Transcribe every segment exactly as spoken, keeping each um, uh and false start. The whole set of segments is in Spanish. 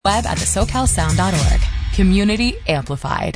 Web at the socal sound dot org. Community amplified.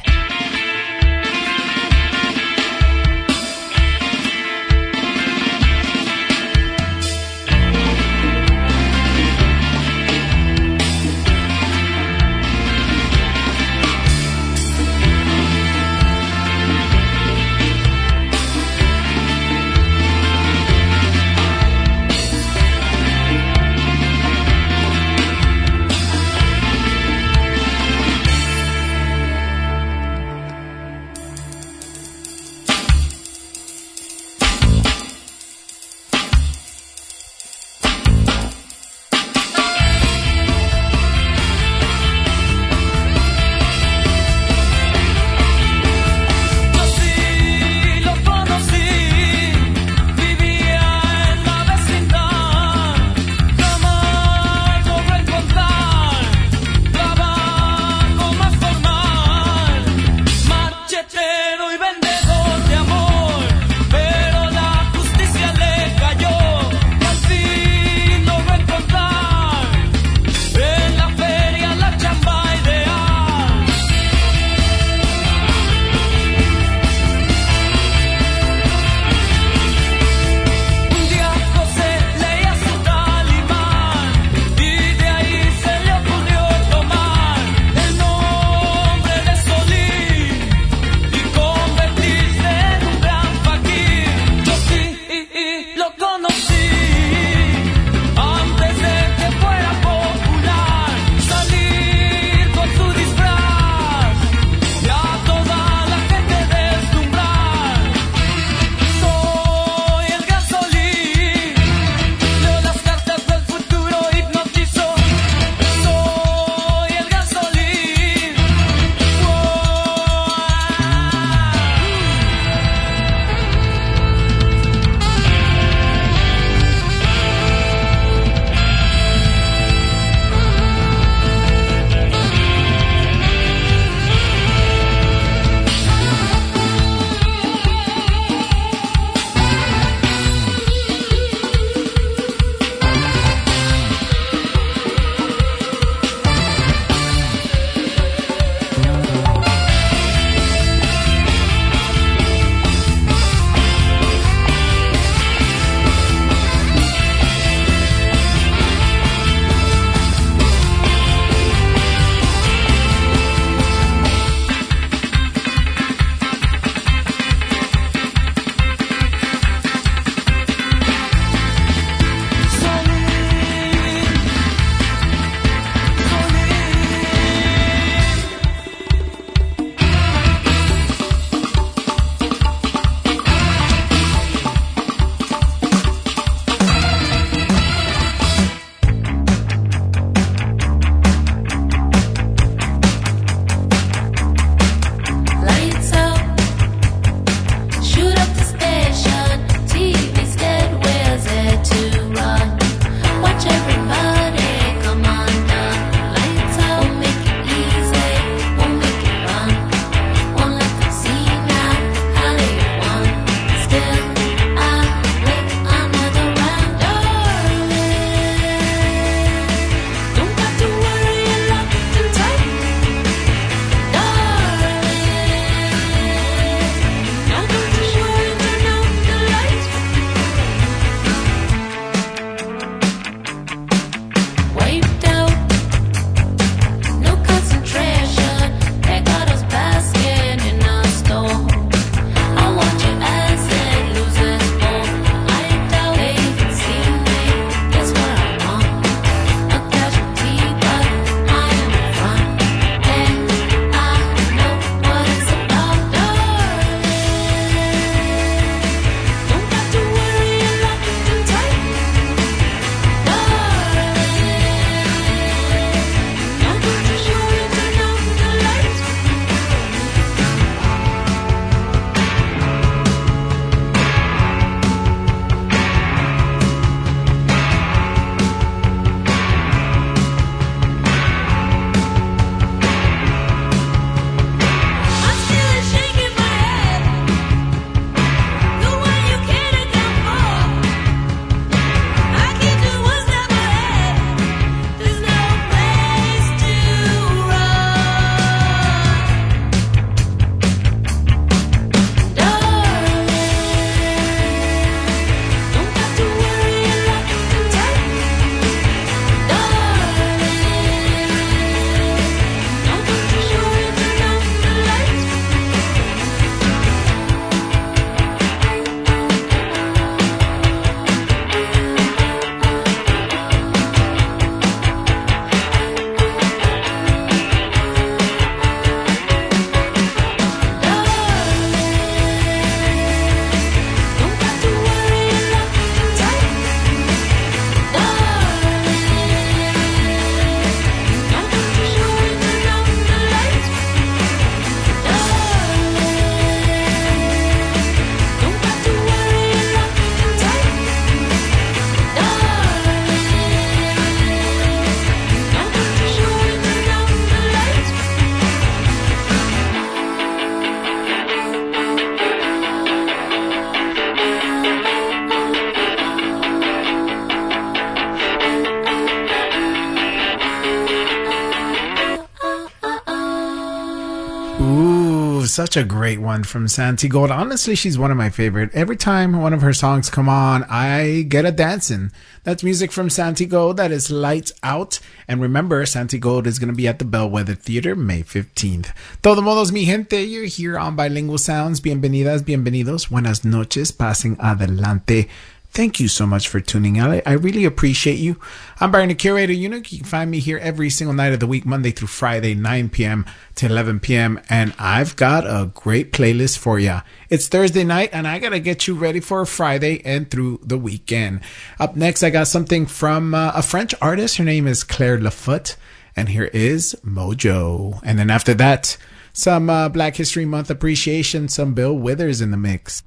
Ooh, such a great one from Santi Gold. Honestly, she's one of my favorite. Every time one of her songs come on, I get a dancing. That's music from Santi Gold. That is Lights Out. And remember, Santi Gold is going to be at the Bellwether Theater May fifteenth. Todo modos, mi gente, you're here on Bilingual Sounds. Bienvenidas, bienvenidos. Buenas noches. Passing adelante. Thank you so much for tuning out. I really appreciate you. I'm Byron, the Curator Eunuch. You can find me here every single night of the week, Monday through Friday, nine p.m. to eleven p.m. And I've got a great playlist for ya. It's Thursday night, and I got to get you ready for Friday and through the weekend. Up next, I got something from uh, a French artist. Her name is Claire Lafoot. And here is Mojo. And then after that, some uh, Black History Month appreciation, some Bill Withers in the mix.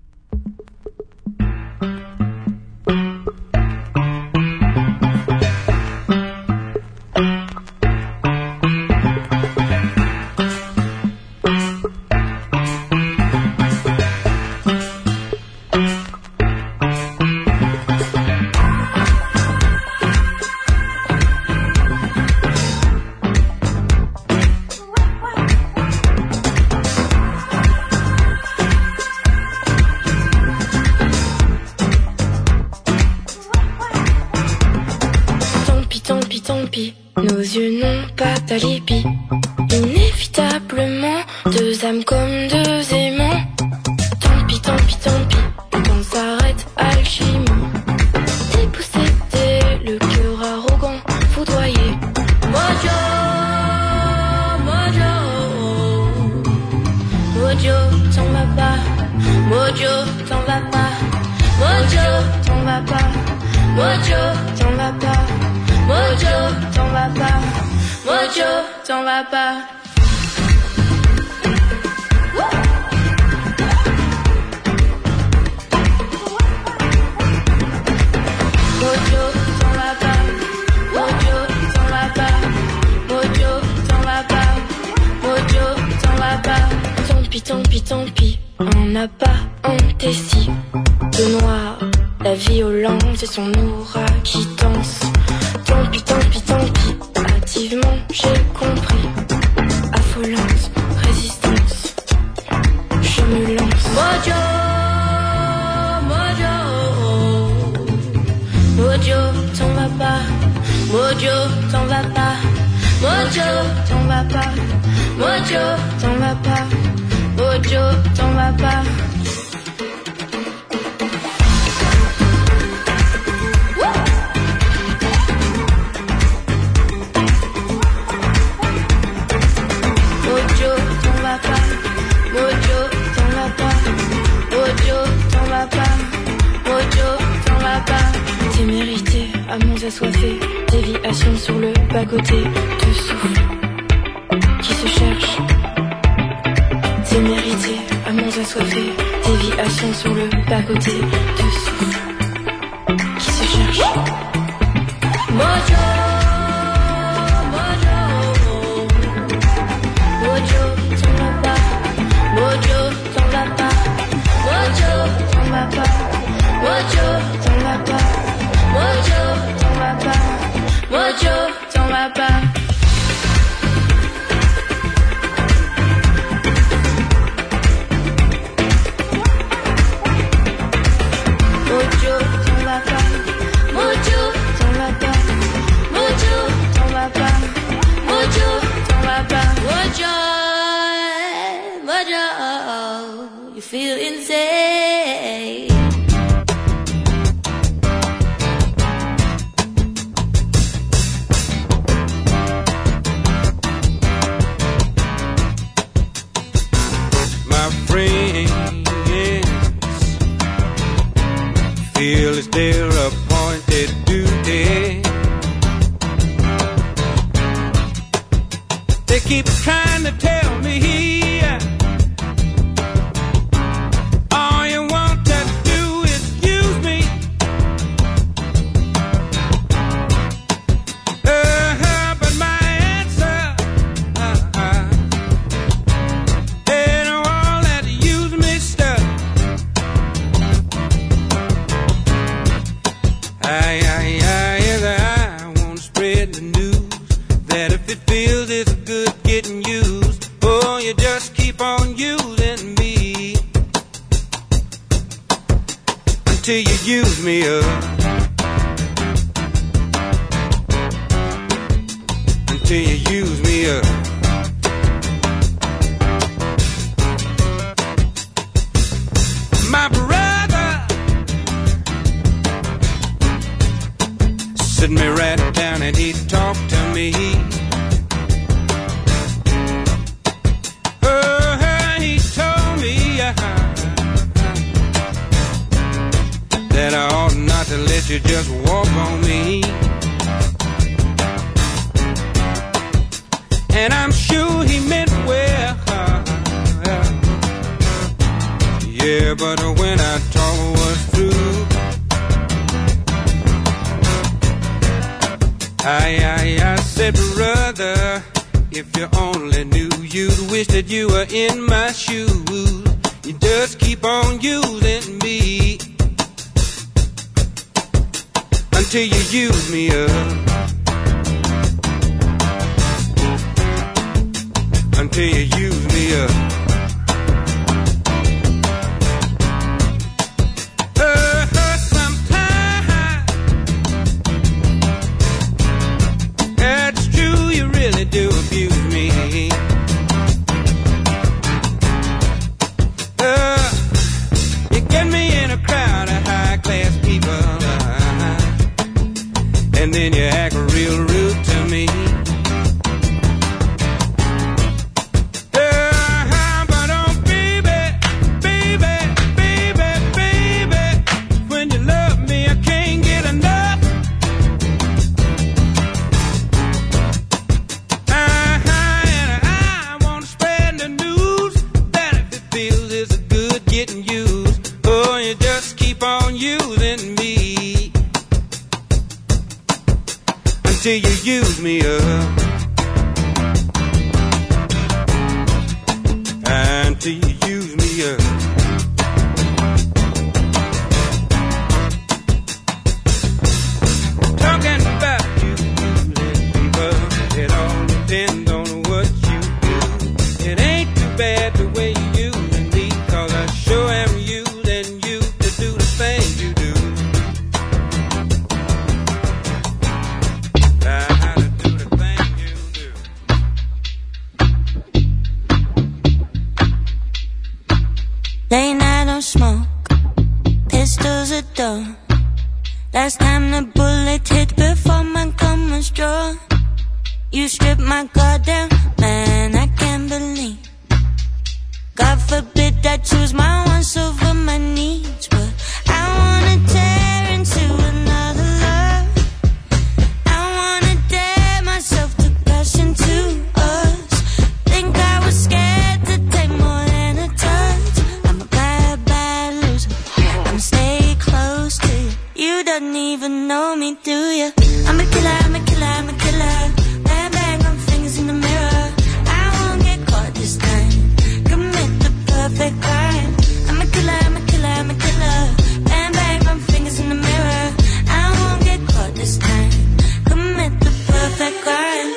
Nos yeux n'ont pas d'alibi. Inévitablement, deux âmes comme deux aimants. Tant pis, tant pis, tant pis, le temps s'arrête, alchimie. Dépossédé, le cœur arrogant, foudroyé. Mojo, Mojo, Mojo, t'en vas pas. Mojo, t'en vas pas. Mojo, t'en vas pas. Mojo, t'en vas pas. Mojo, t'en vas pas. Mojo, t'en vas pas. Mojo, t'en vas pas. Mojo, t'en vas pas. Mojo, t'en vas pas. Mojo, t'en vas pas. Tant pis, tant pis, tant pis. On n'a pas indécis. De noir, la violence et son aura qui danse. Tant pis, tant pis, tant pis, hâtivement j'ai compris. Affolante résistance, je me lance. Mojo, Mojo, Mojo, t'en vas pas. Mojo, t'en vas pas. Mojo, t'en vas pas. Mojo, t'en vas pas. Mojo, t'en vas pas. Témérité, amants assoiffés, déviation sur le bas-côté, deux souffles qui se cherchent. Témérité, amants assoiffés, déviation sur le bas-côté, deux souffles qui se cherchent. Mojo, Mojo, Mojo, t'en vas pas. Mojo, t'en vas pas. Mojo, t'en vas pas. Mojo, t'en vas pas. Mojo, t'en vas pas. Mojo, t'en vas pas. Mojo, t'en vas pas. Mojo, t'en vas pas. Mojo, t'en vas pas. Mojo, t'en vas pas. Mojo, Mojo, you feel insane. Feel it's their appointed duty. They keep trying to tell me all you want to do is use me. Uh-huh, but my answer uh-huh, ain't all that use me stuff. I, I, I, I want to spread the news that if it feels it's good getting used, oh, you just keep keep on using me until you use me up. Until you use me up. My brother sit me right down and he talked to me. Oh, he told me uh, that I ought not to let you just walk on me. And I'm sure he meant well. Yeah, but when I talk was through, I, I, I said, brother, if you only knew, you'd wish that you were in my shoes. You just keep on using me until you use me up. Until you use me up. Uh, uh, sometimes it's true, you really do abuse me. Uh, you get me in a crowd of high-class people, uh, and then you act real rude to me. Until you use me up. Until you use me up. Talking about you using people, it all depends on what you do. It ain't too bad the way you using me, cause I sure am using you to do the things you do. Late night don't smoke, pistols at door. Last time the bullet hit before my gun was drawn. You stripped my guard down, man, I can't believe. God forbid I choose my wants over my needs, but I wanna tear into another love. I wanna dare myself to crash into us. Think I was scared to take more than a touch. I'm a bad, bad loser. I'ma stay close to you. You don't even know me, do you? I'm a killer, I'm a killer, I'm a killer. Bang, bang, on fingers in the mirror. I won't get caught this time. Commit the perfect crime. I'm a killer, I'm a killer, I'm a killer. Bang, bang, on fingers in the mirror. I won't get caught this time. Commit the perfect crime.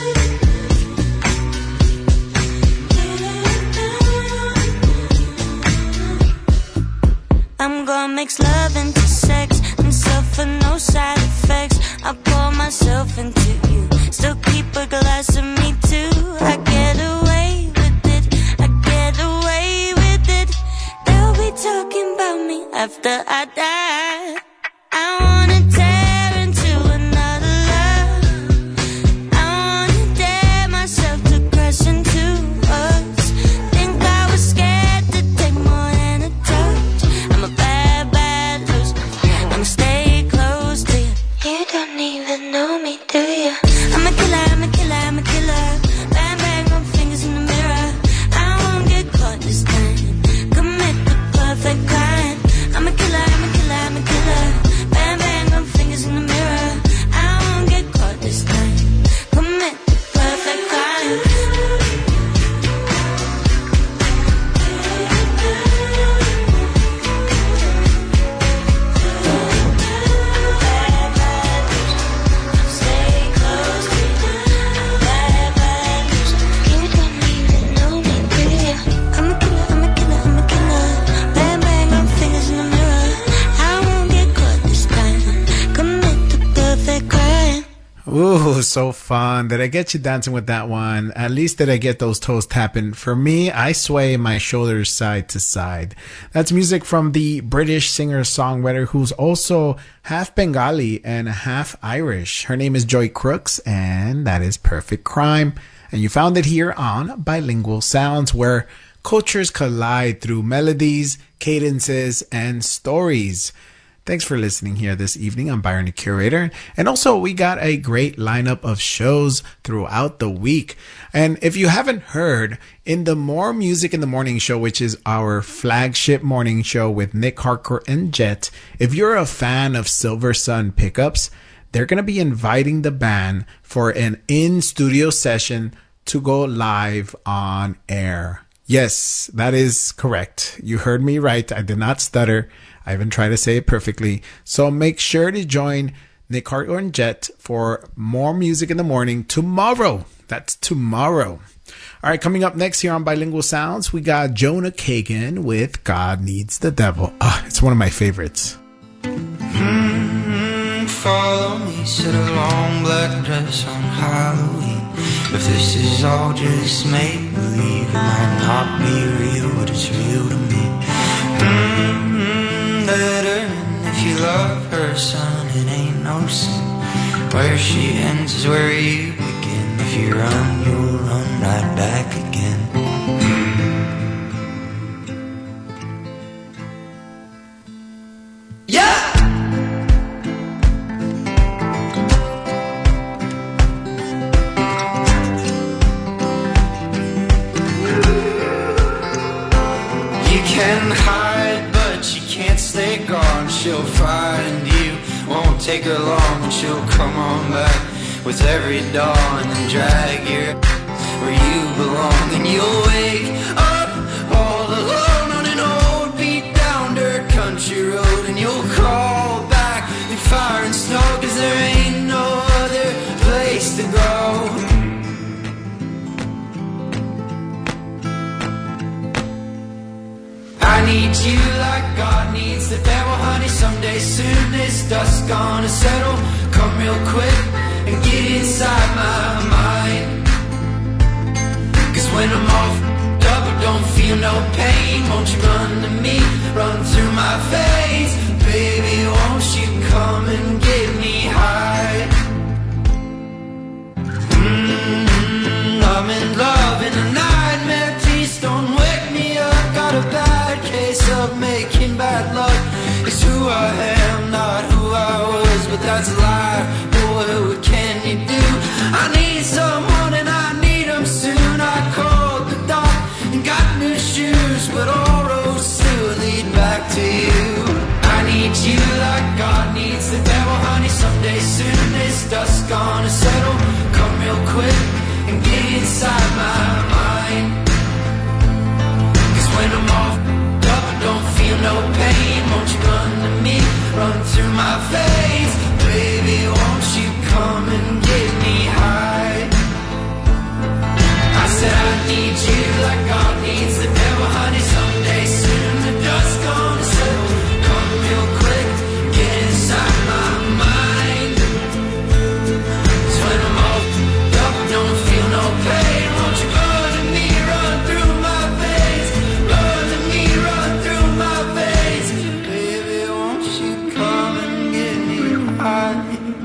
I'm gonna mix love into sex and suffer no side effects. I pour myself into you, still keep a glass of me too. I get away with it, I get away with it. They'll be talking about me after I die. I wanna tear into another love. I wanna dare myself to crash into us. Think I was scared to take more than a touch. I'm a bad, bad loser. so fun. Did I get you dancing with that one? At least did I get those toes tapping? For me, I sway my shoulders side to side. That's music from the British singer-songwriter who's also half Bengali and half Irish. Her name is Joy Crooks, and that is Perfect Crime. And you found it here on Bilingual Sounds, where cultures collide through melodies, cadences, and stories. Thanks for listening here this evening. I'm Byron the Curator. And also, we got a great lineup of shows throughout the week. And if you haven't heard, in the More Music in the Morning show, which is our flagship morning show with Nick Harcourt and Jet, if you're a fan of Silver Sun Pickups, they're going to be inviting the band for an in-studio session to go live on air. Yes, that is correct. You heard me right. I did not stutter. I even tried to say it perfectly. So make sure to join Nick Harcourt and Jet for More Music in the Morning tomorrow. That's tomorrow. All right, coming up next here on Bilingual Sounds, we got Jonah Kagan with God Needs the Devil. Ah, it's one of my favorites. Mm-hmm, follow me, said a long black dress on Halloween. If this is all just make-believe, it might not be real, but it's real to me. Mm-hmm, let her in if you love her, son, it ain't no sin. Where she ends is where you begin. If you run, you'll run right back again. Yeah! Can hide, but she can't stay gone. She'll find you, won't take her long, and she'll come on back with every dawn and drag you where you belong. And you'll wake up all alone on an old beat down dirt country road, and you'll crawl back through fire and snow, 'cause there ain't no other place to go. I need you like God needs the devil, honey. Someday soon this dust gonna settle. Come real quick and get inside my mind. 'Cause when I'm all f***ed up, I don't feel no pain. Won't you run to me, run through my veins? Baby, won't you come and get me high? Mm-hmm, I'm in love in a nightmare. Please don't wake me up. Got a bad case of making bad luck. It's who I am, not who I was, but that's a lie. Boy, what can you do? I need someone and I need them soon. I called the doc and got new shoes, but all roads still lead back to you. I need you like God needs the devil, honey. Someday soon this dust gonna settle. Come real quick and get inside my mind. When I'm all f***ed up, I don't feel no pain. Won't you run to me, run through my veins? Baby, won't you come and get me high? I said I need you like God needs the devil, honey. Someday soon the dust gonna settle. Come real quick, get inside my mind. 'Cause when I'm all f***ed up, I don't feel no pain. Won't you run to me, run through my veins? Run to me, run through my veins. Baby, won't you come and get me high?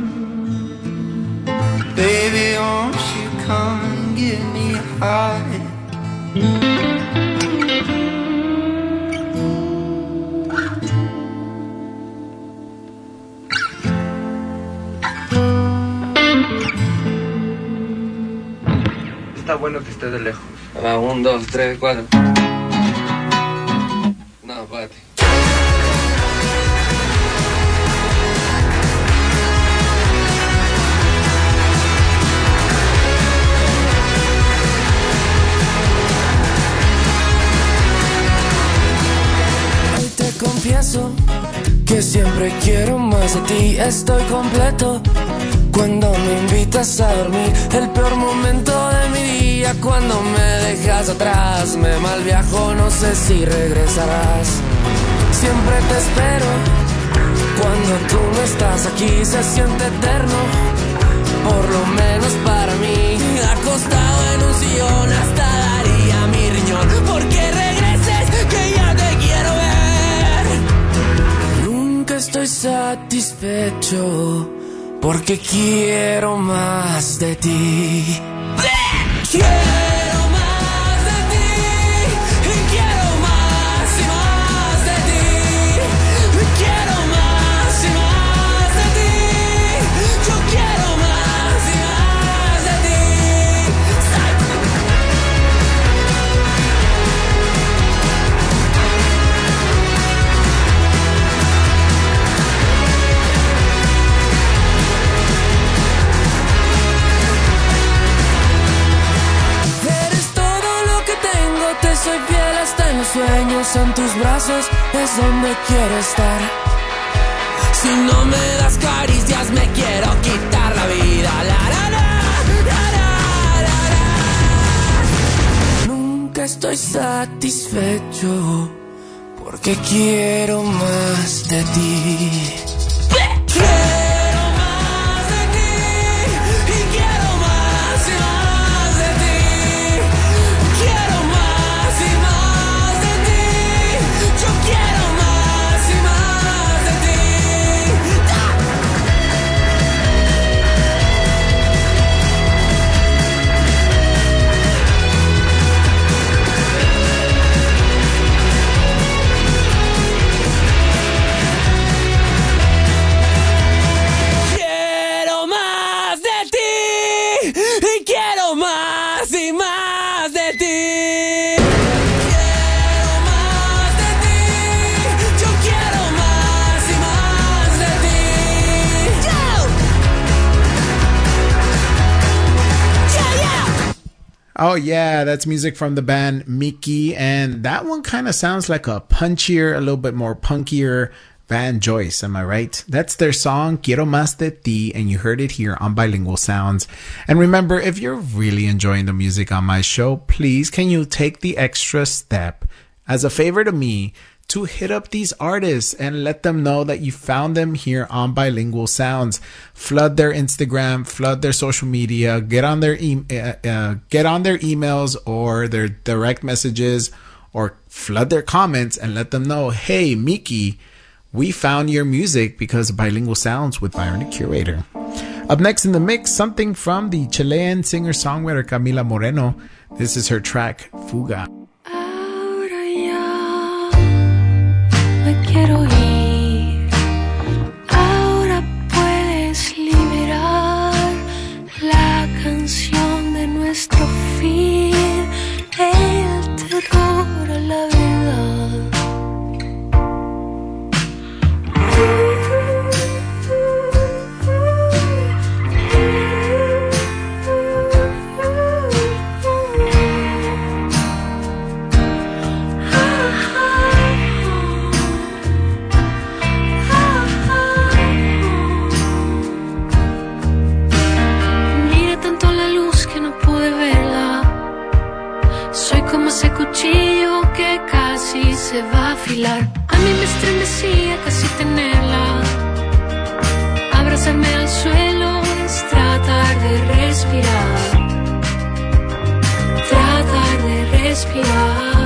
Baby, won't you come and get me high? Está bueno que esté de lejos. Va, un, dos, tres, cuatro. No, párate. Hoy te confieso que siempre quiero más de ti. Estoy completo cuando me invitas a dormir. El peor momento de mi día, cuando me dejas atrás. Me malviajo, no sé si regresarás. Siempre te espero cuando tú no estás aquí. Se siente eterno por lo menos para mí. Acostado en un sillón hasta daría mi riñón porque regreses, que ya te quiero ver. Nunca estoy satisfecho porque quiero más de ti. Quiero más de ti y quiero más y más de ti. Quiero más y más de ti. Yo quiero más y más de ti. Eres todo lo que tengo, te soy fiel hasta en los sueños. En tus brazos es donde quiero estar. Si no me das caricias me quiero quitar la vida. La, la, la, la, la, la, la. Nunca estoy satisfecho porque quiero más de ti. Quiero más de ti y quiero más y más de ti. Quiero más y más de ti. Yo quiero más y más de ti. Quiero más de ti y quiero más y más de ti. Quiero más de ti. Yo quiero más y más de ti. Yo. Yeah, yeah. Oh yeah, that's music from the band Mickey, and that one kind of sounds like a punchier, a little bit more punkier Van Joyce, am I right? That's their song, Quiero Más de Ti, and you heard it here on Bilingual Sounds. And remember, if you're really enjoying the music on my show, please can you take the extra step as a favor to me to hit up these artists and let them know that you found them here on Bilingual Sounds. Flood their Instagram, flood their social media, get on their e- uh, uh, get on their emails or their direct messages, or flood their comments and let them know, hey, Miki, we found your music because of Bilingual Sounds with Byron the Curator. Up next in the mix, something from the Chilean singer-songwriter Camila Moreno. This is her track, Fuga. Ahora ya me quiero ir. Ahora puedes liberar la canción de nuestro fin, el terror a la verdad. Mira tanto la luz que no pude verla. Soy como ese cuchillo que casi se va a afilar. A mí me estremecía casi tenerla. Abrazarme al suelo es tratar de respirar. Tratar de respirar.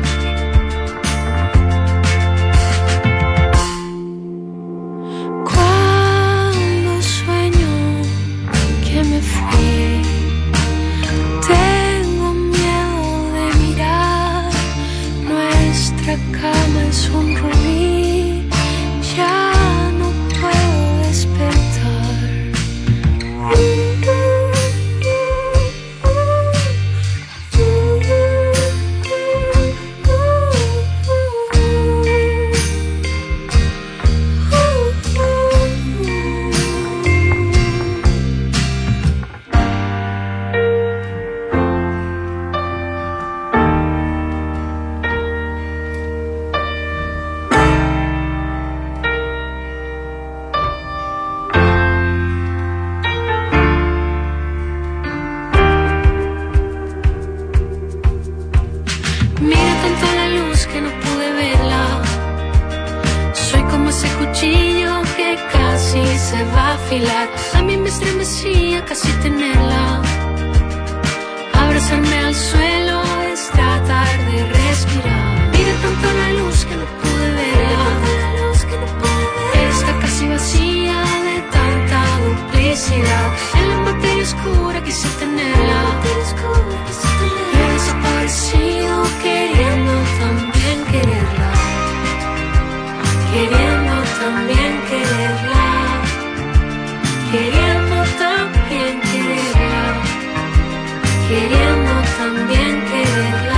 Cuando sueño que me fui, tengo miedo de mirar. Nuestra cama es un rubí. Ya no puedo despertar. Mira tanto la luz que no pude verla. Soy como ese cuchillo que casi se va a afilar. A mí me estremecía casi tenerla. Abrazarme al suelo es tratar de respirar. Mire tanto la luz que no pude verla. Está casi vacía de tanta duplicidad. En la materia oscura quise tenerla. Y he desaparecido queriendo también quererla. Queriendo también quererla. Queriendo también quererla. Queriendo también quererla.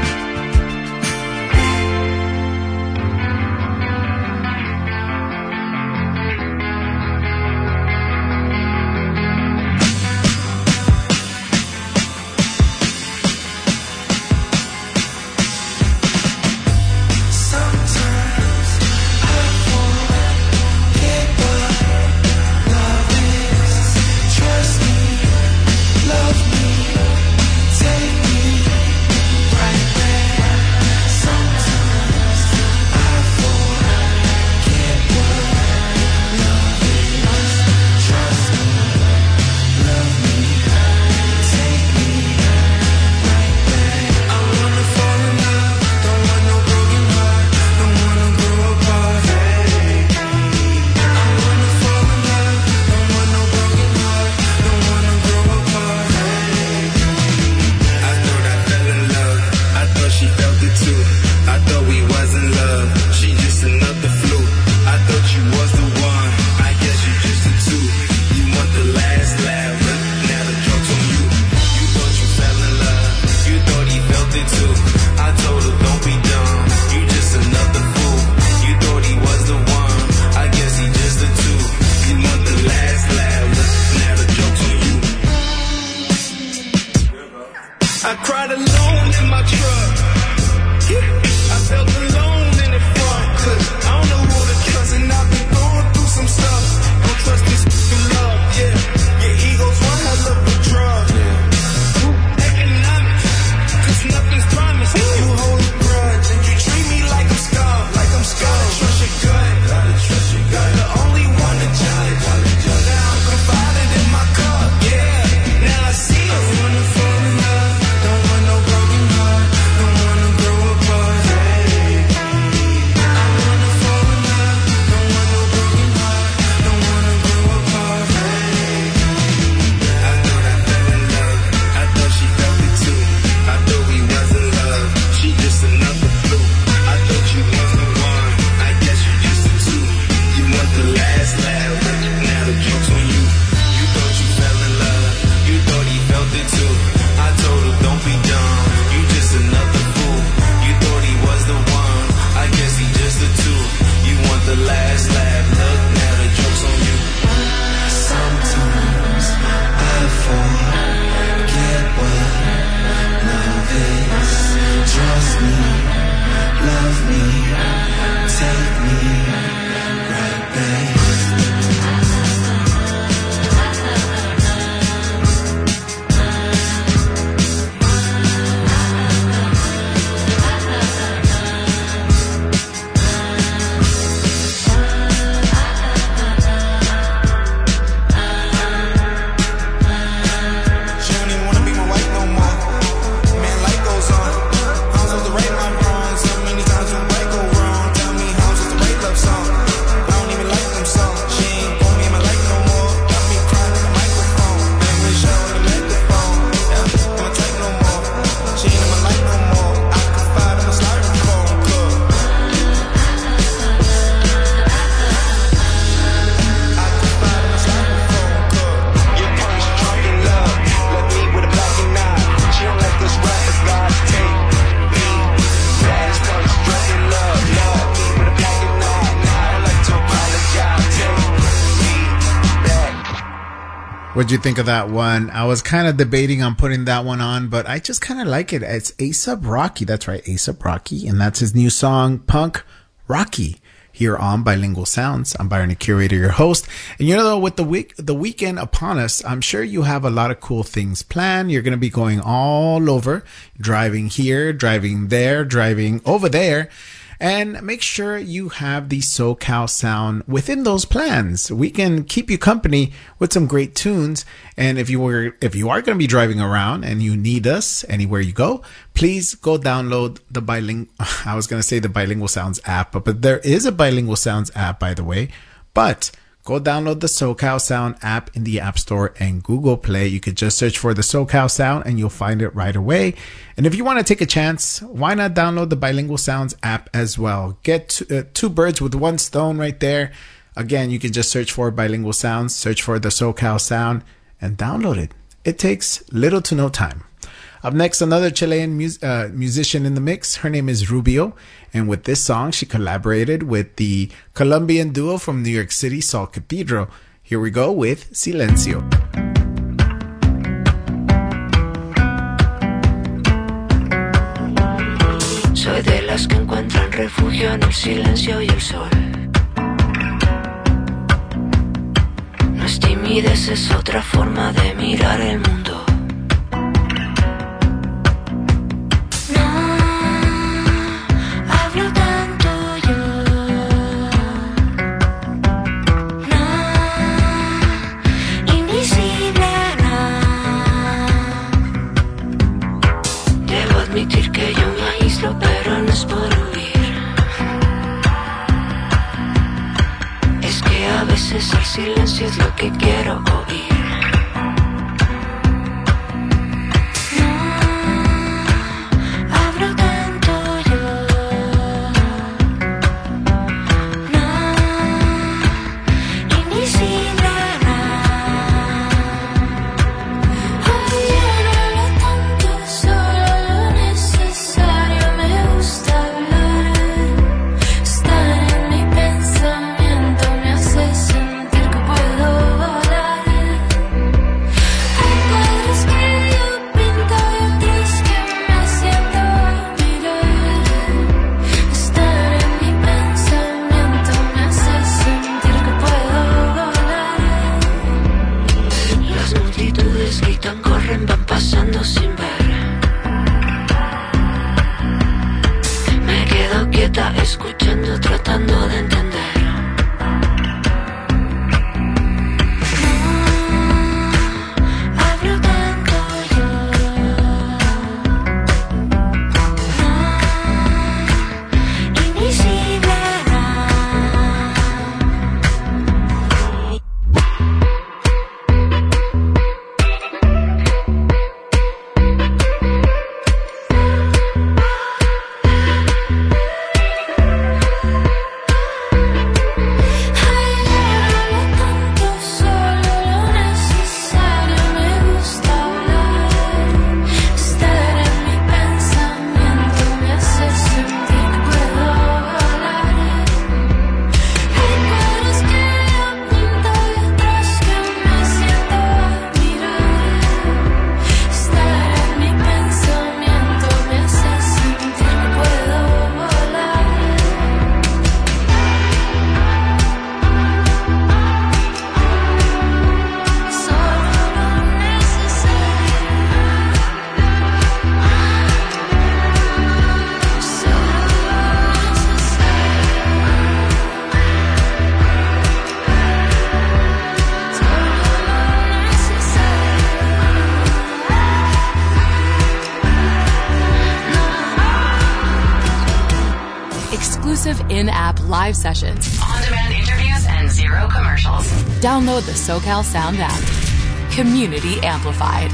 What'd you think of that one? I was kind of debating on putting that one on, but I just kind of like it. It's A$AP Rocky. That's right, A$AP Rocky. And that's his new song, Punk Rocky, here on Bilingual Sounds. I'm Byron, the curator, your host. And you know, with the week, the weekend upon us, I'm sure you have a lot of cool things planned. You're going to be going all over, driving here, driving there, driving over there. And make sure you have the SoCal sound within those plans. We can keep you company with some great tunes. And if you were, if you are going to be driving around and you need us anywhere you go, please go download the bilingual, I was going to say the Bilingual Sounds app, but, but there is a Bilingual Sounds app, by the way. But go download the SoCal Sound app in the App Store and Google Play. You could just search for the SoCal Sound and you'll find it right away. And if you want to take a chance, why not download the Bilingual Sounds app as well? Get two, uh, two birds with one stone right there. Again, you can just search for Bilingual Sounds, search for the SoCal Sound, and download it. It takes little to no time. Up next, another Chilean mus- uh, musician in the mix. Her name is Rubio. And with this song, she collaborated with the Colombian duo from New York City, Sol Cathedral. Here we go with Silencio. Soy de las que encuentran refugio en el silencio y el sol. No es timidez, es otra forma de mirar el mundo. Pero no es por huir. Es que a veces el silencio es lo que quiero oír. Escuchando, tratando de entender. Hablo tanto yo. Invisible. In-app live sessions, on-demand interviews, and zero commercials. Download the SoCal Sound app. Community amplified.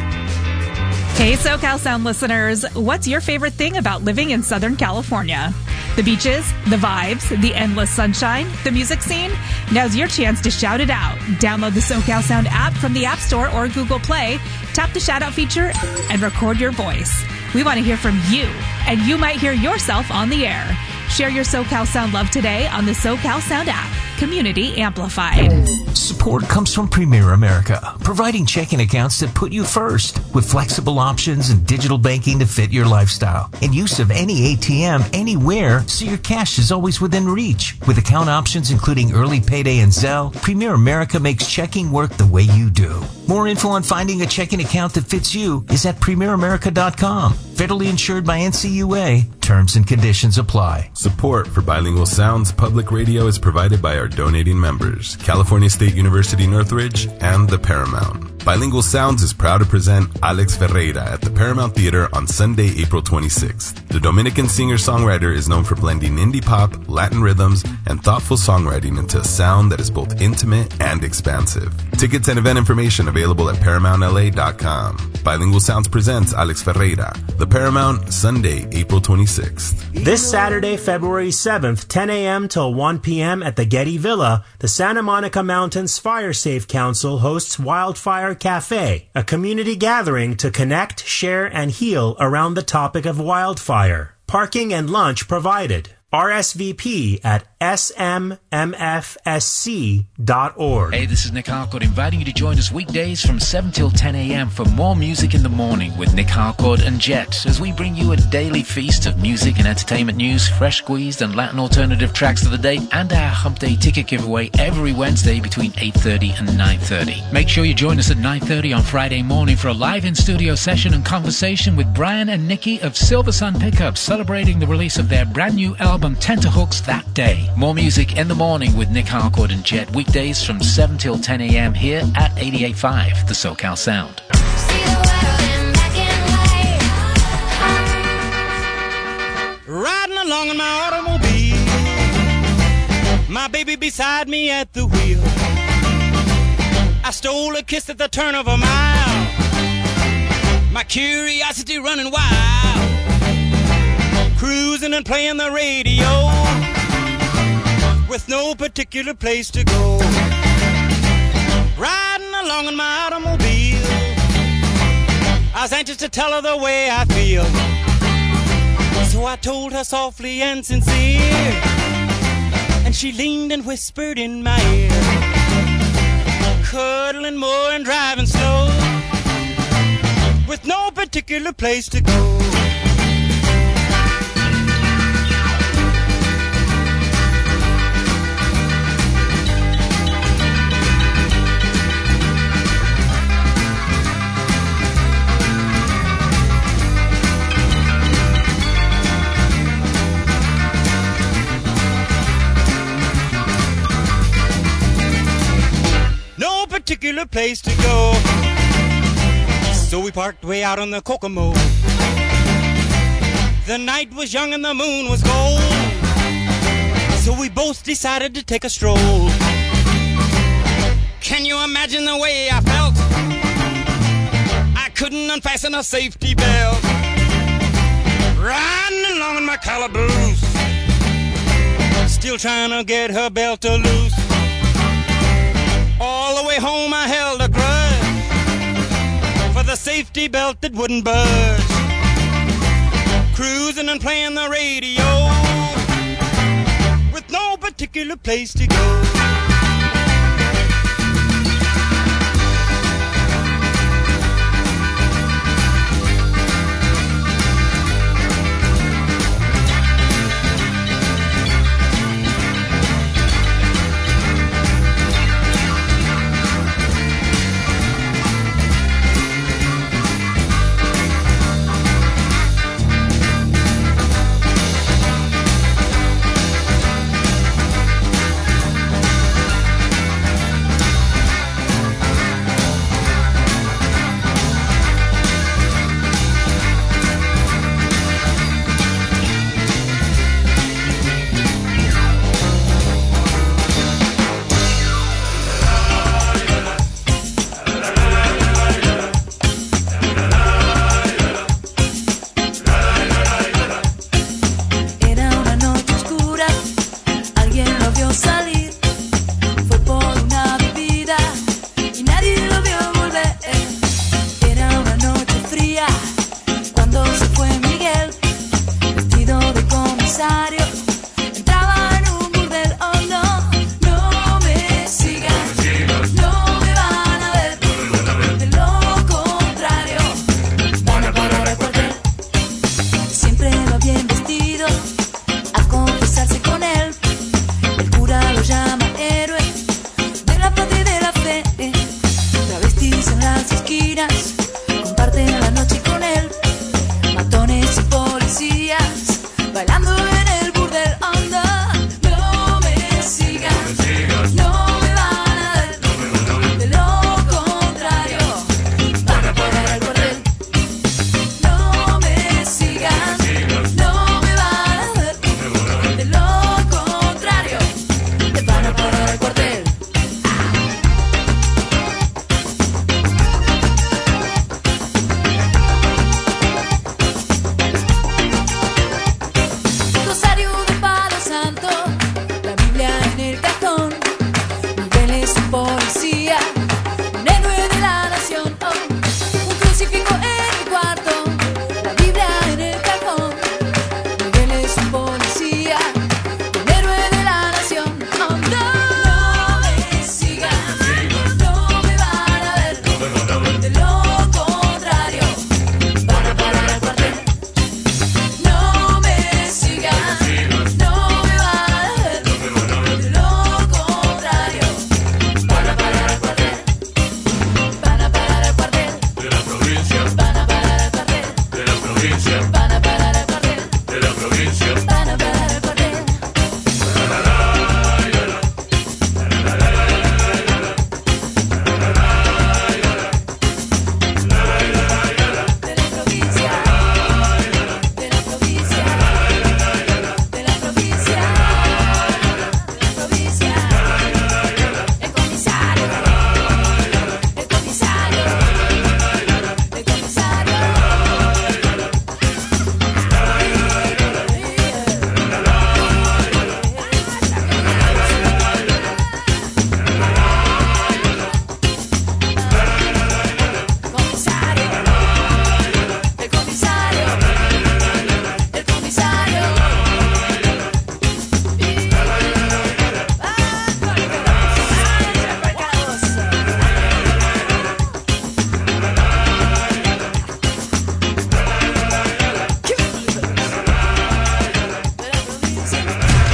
Hey, SoCal Sound listeners, what's your favorite thing about living in Southern California? The beaches, the vibes, the endless sunshine, the music scene? Now's your chance to shout it out. Download the SoCal Sound app from the App Store or Google Play, tap the shout out feature, and record your voice. We want to hear from you, and you might hear yourself on the air. Share your SoCal Sound love today on the SoCal Sound app. Community amplified. Support comes from Premier America, providing checking accounts that put you first, with flexible options and digital banking to fit your lifestyle, and use of any A T M anywhere so your cash is always within reach. With account options including early payday and Zelle, Premier America makes checking work the way you do. More info on finding a checking account that fits you is at premier america dot com. Federally insured by N C U A. Terms and conditions apply. Support for Bilingual Sounds Public Radio is provided by our donating members, California State University Northridge and the Paramount. Bilingual Sounds is proud to present Alex Ferreira at the Paramount Theater on Sunday, April twenty-sixth. The Dominican singer-songwriter is known for blending indie pop, Latin rhythms, and thoughtful songwriting into a sound that is both intimate and expansive. Tickets and event information available at paramount l a dot com. Bilingual Sounds presents Alex Ferreira, The Paramount, Sunday, April twenty-sixth. This Saturday, February seventh, ten a.m. till one p.m. at the Getty Villa, the Santa Monica Mountains Fire Safe Council hosts Wildfire Cafe, a community gathering to connect, share, and heal around the topic of wildfire. Parking and lunch provided. R S V P at s m m f s c dot org. Hey, this is Nick Harcourt inviting you to join us weekdays from seven till ten a.m. for more music in the morning with Nick Harcourt and Jet, as we bring you a daily feast of music and entertainment news, fresh squeezed and Latin alternative tracks of the day, and our Hump Day ticket giveaway every Wednesday between eight thirty and nine thirty. Make sure you join us at nine thirty on Friday morning for a live in-studio session and conversation with Brian and Nikki of Silver Sun Pickups, celebrating the release of their brand new album Tenterhooks that day. More music in the morning with Nick Harcourt and Jet, weekdays from seven till ten a.m. here at eighty-eight point five, the SoCal Sound. Riding along in my automobile, my baby beside me at the wheel. I stole a kiss at the turn of a mile, my curiosity running wild. Cruising and playing the radio with no particular place to go. Riding along in my automobile, I was anxious to tell her the way I feel. So I told her softly and sincere, and she leaned and whispered in my ear, cuddling more and driving slow with no particular place to go. Particular place to go. So we parked way out on the Kokomo. The night was young and the moon was gold, so we both decided to take a stroll. Can you imagine the way I felt? I couldn't unfasten a safety belt. Riding along in my calaboose, still trying to get her belt to loose. All the way home I held a grudge for the safety belt that wouldn't budge. Cruising and playing the radio with no particular place to go.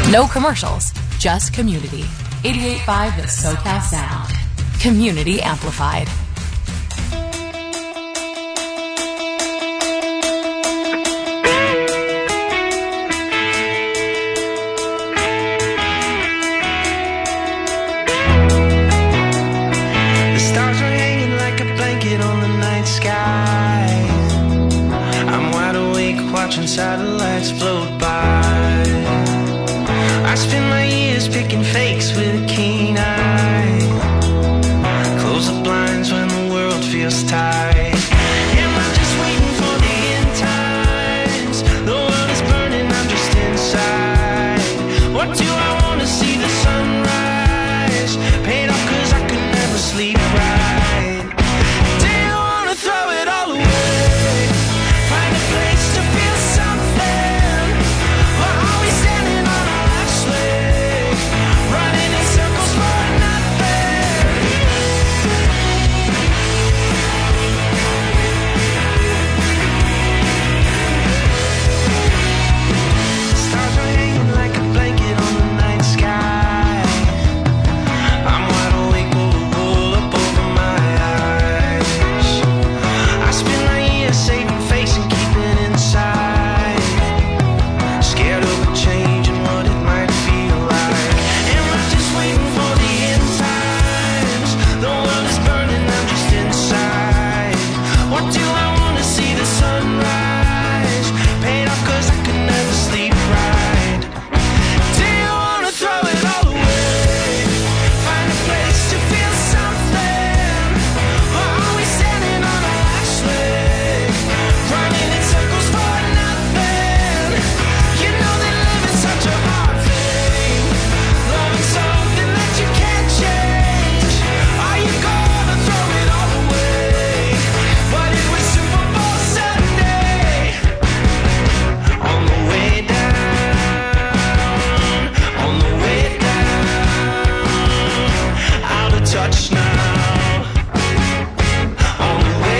No commercials, just community. eighty-eight point five The SoCal Sound. Community amplified. The stars are hanging like a blanket on the night sky. I'm wide awake watching satellites float by. I spend my years picking fakes with a keen eye. Close the blinds when the world feels tight. Am I just waiting for the end times? The world is burning, I'm just inside. What do I want to see the sunrise? Paid off cause I could never sleep right. Do you want to throw it all away? Find a place to feel something. Or are we standing on our last leg? Running in circles for nothing. Stars are hanging like a blanket on the night sky. I'm wide awake with a wool up over my eyes. I spend my years saving face and keeping inside. Scared of the change and what it might feel like. Am I just waiting for the end times? The world is burning, I'm just inside. What do I want to see the sunrise? Paid off cause I could never sleep right. Do you want to throw it all away? Find a place to feel something. Or are we standing on our last leg? Running in circles for nothing. You know that living's such a hard thing. Loving something that you can't change. Are you gonna throw it all away? But it was Super Bowl Sunday. On the way down, on the way down, out of touch now. On the way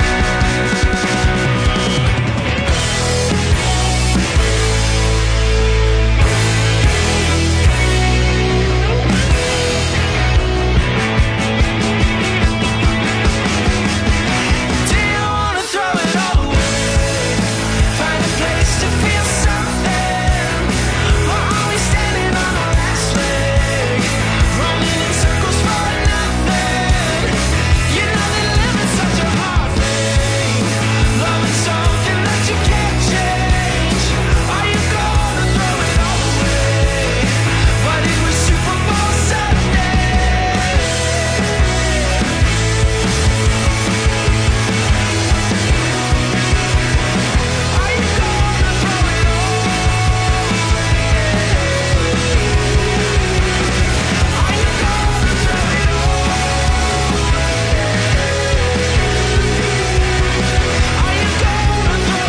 Do you wanna throw it all away? Find a place to feel something. Or are we standing on our last leg? Running in circles for nothing. You know that living's such a hard thing. Loving something that you can't change. Are you gonna throw it all away? But it was Super Bowl Sunday. Are you gonna throw it all Are you gonna throw it all Are you gonna throw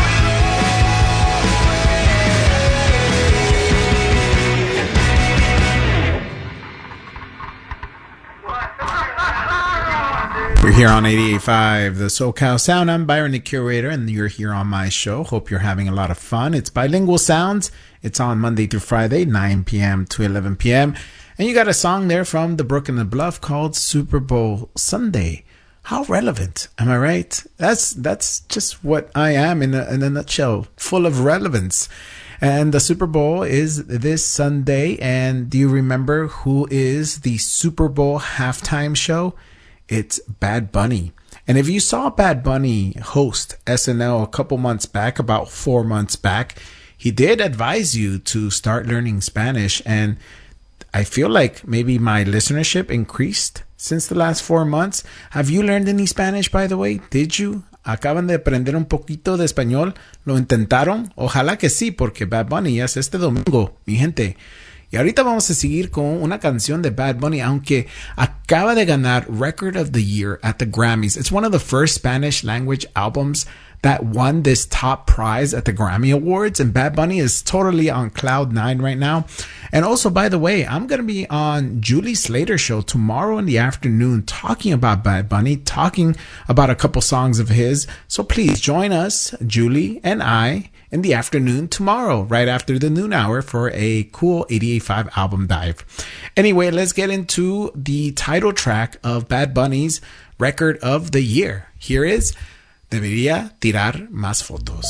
We're here on eighty-eight point five The SoCal Sound. I'm Byron, the curator, and you're here on my show. Hope you're having a lot of fun. It's Bilingual Sounds. It's on Monday through Friday, nine p.m. to eleven p.m. And you got a song there from the Brook and the Bluff called Super Bowl Sunday. How relevant, am I right? That's that's just what I am in a, in a nutshell, full of relevance. And the Super Bowl is this Sunday. And do you remember who is the Super Bowl halftime show? It's Bad Bunny. And if you saw Bad Bunny host S N L a couple months back, about four months back, he did advise you to start learning Spanish. And I feel like maybe my listenership increased since the last four months. Have you learned any Spanish, by the way? Did you? ¿Acaban de aprender un poquito de español? ¿Lo intentaron? Ojalá que sí, porque Bad Bunny es este domingo, mi gente. Y ahorita vamos a seguir con una canción de Bad Bunny, aunque acaba de ganar Record of the Year at the Grammys. It's one of the first Spanish language albums that won this top prize at the Grammy Awards, and Bad Bunny is totally on cloud nine right now. And also, by the way, I'm going to be on Julie Slater's show tomorrow in the afternoon talking about Bad Bunny, talking about a couple songs of his. So please join us, Julie and I, in the afternoon tomorrow, right after the noon hour for a cool eighty-eight point five album dive. Anyway, let's get into the title track of Bad Bunny's record of the year. Here is Debería Tirar Más Fotos.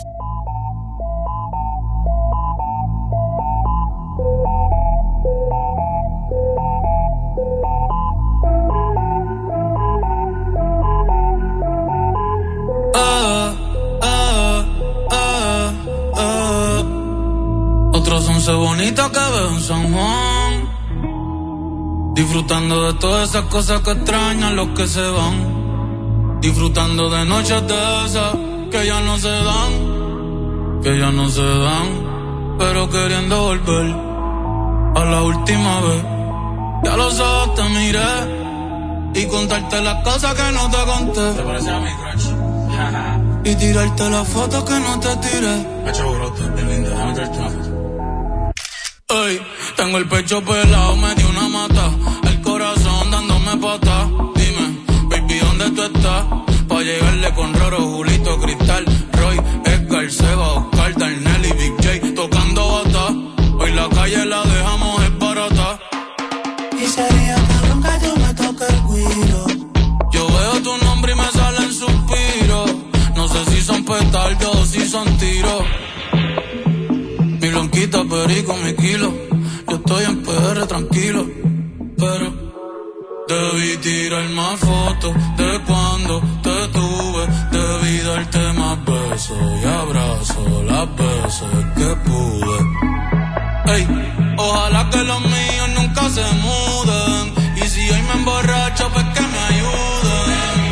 Otros once bonitos que veo en San Juan, disfrutando de todas esas cosas que extrañan los que se van, disfrutando de noches de esas que ya no se dan, que ya no se dan, pero queriendo volver a la última vez. Ya los ojos te miré y contarte las cosas que no te conté. Te parece a mi crush. Y tirarte las fotos que no te tiré. Pecho brote, de linda, déjame tirarte una foto. Ey, tengo el pecho pelado, me dio una mata, el corazón dándome pata. Dime, baby, ¿dónde tú estás? Pa' llegarle con Roro, Julito, Cristal, Roy, Edgar, Seba, Oscar, Darnell y Big J tocando bata. Hoy la calle la dejamos es barata. Y sería cabrón que tú me toques el guiro. Yo veo tu nombre y me salen suspiros. No sé si son petardos o si son tiros. Mi blanquita, perico, mi kilo. Yo estoy en P R tranquilo, pero debí tirar más fotos de cuando te tuve. Debí darte más besos y abrazos las veces que pude. Ey, ojalá que los míos nunca se muden. Y si hoy me emborracho, pues que me ayuden.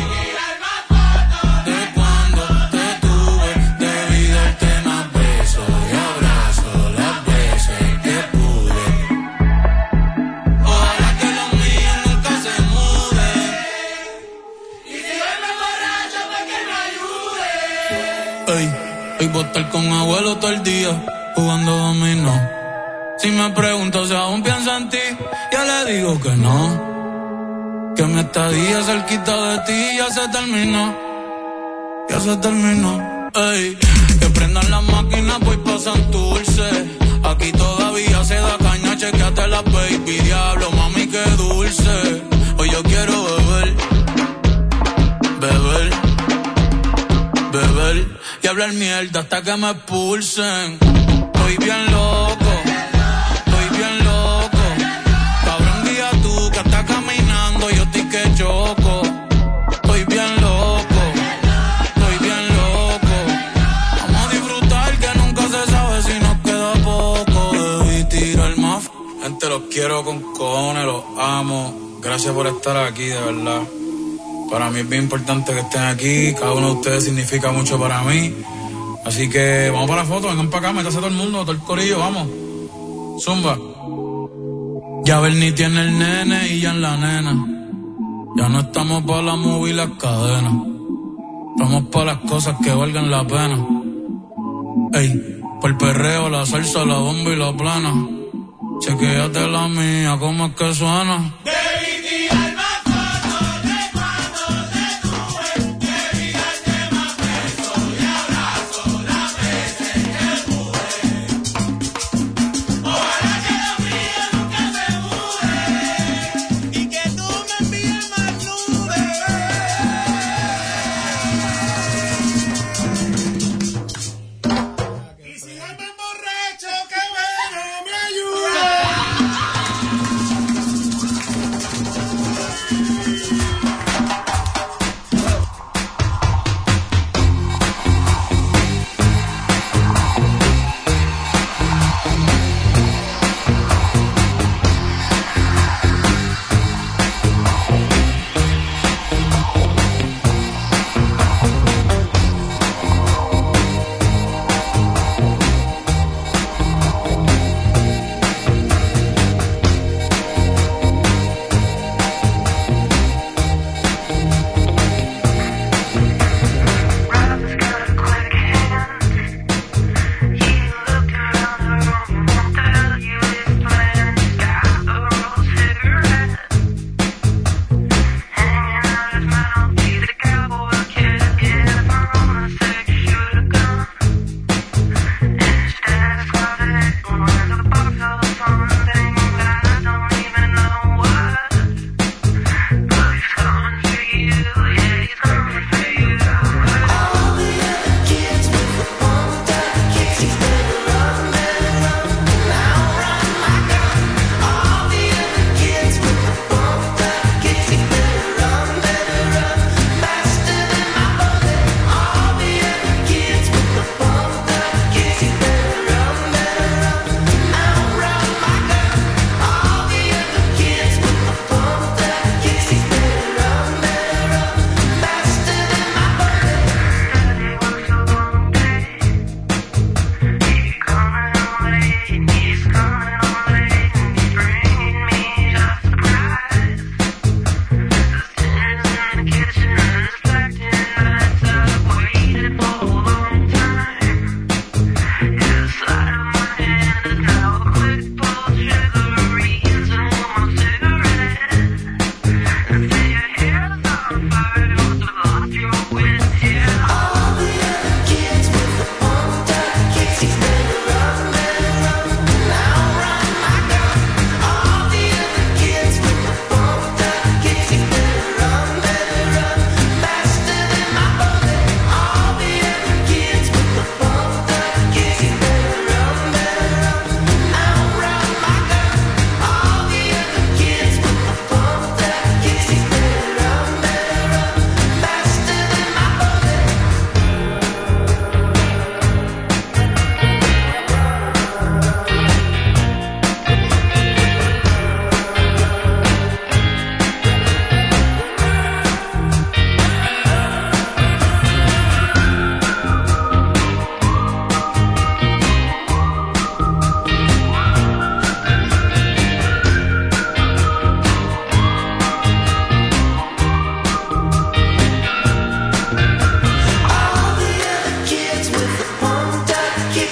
Hoy voy a estar con abuelo todo el día jugando dominó. Si me pregunto si aún pienso en ti, ya le digo que no. Que mi estadía cerquita de ti ya se terminó. Ya se terminó. Ey, que prendan las máquinas pues pasan dulce. Aquí todavía se da caña, chequeate la baby. Diablo, mami, qué dulce. Hoy yo quiero beber, beber, beber y hablar mierda hasta que me expulsen. Estoy bien loco, estoy bien loco. Cabrón, guía tú que estás caminando, yo estoy que choco. Estoy bien loco, estoy bien loco. Vamos a disfrutar que nunca se sabe si nos queda poco. Debí tirar más. Gente, los quiero con cojones, los amo. Gracias por estar aquí, de verdad. Para mí es bien importante que estén aquí. Cada uno de ustedes significa mucho para mí. Así que vamos para la foto, vengan para acá, métase todo el mundo, todo el corillo, vamos. Zumba. Ya Bernie tiene el nene y ya en la nena. Ya no estamos para la movie y las cadenas. Estamos para las cosas que valgan la pena. Ey, por el perreo, la salsa, la bomba y la plana. Chequéate la mía, cómo es que suena.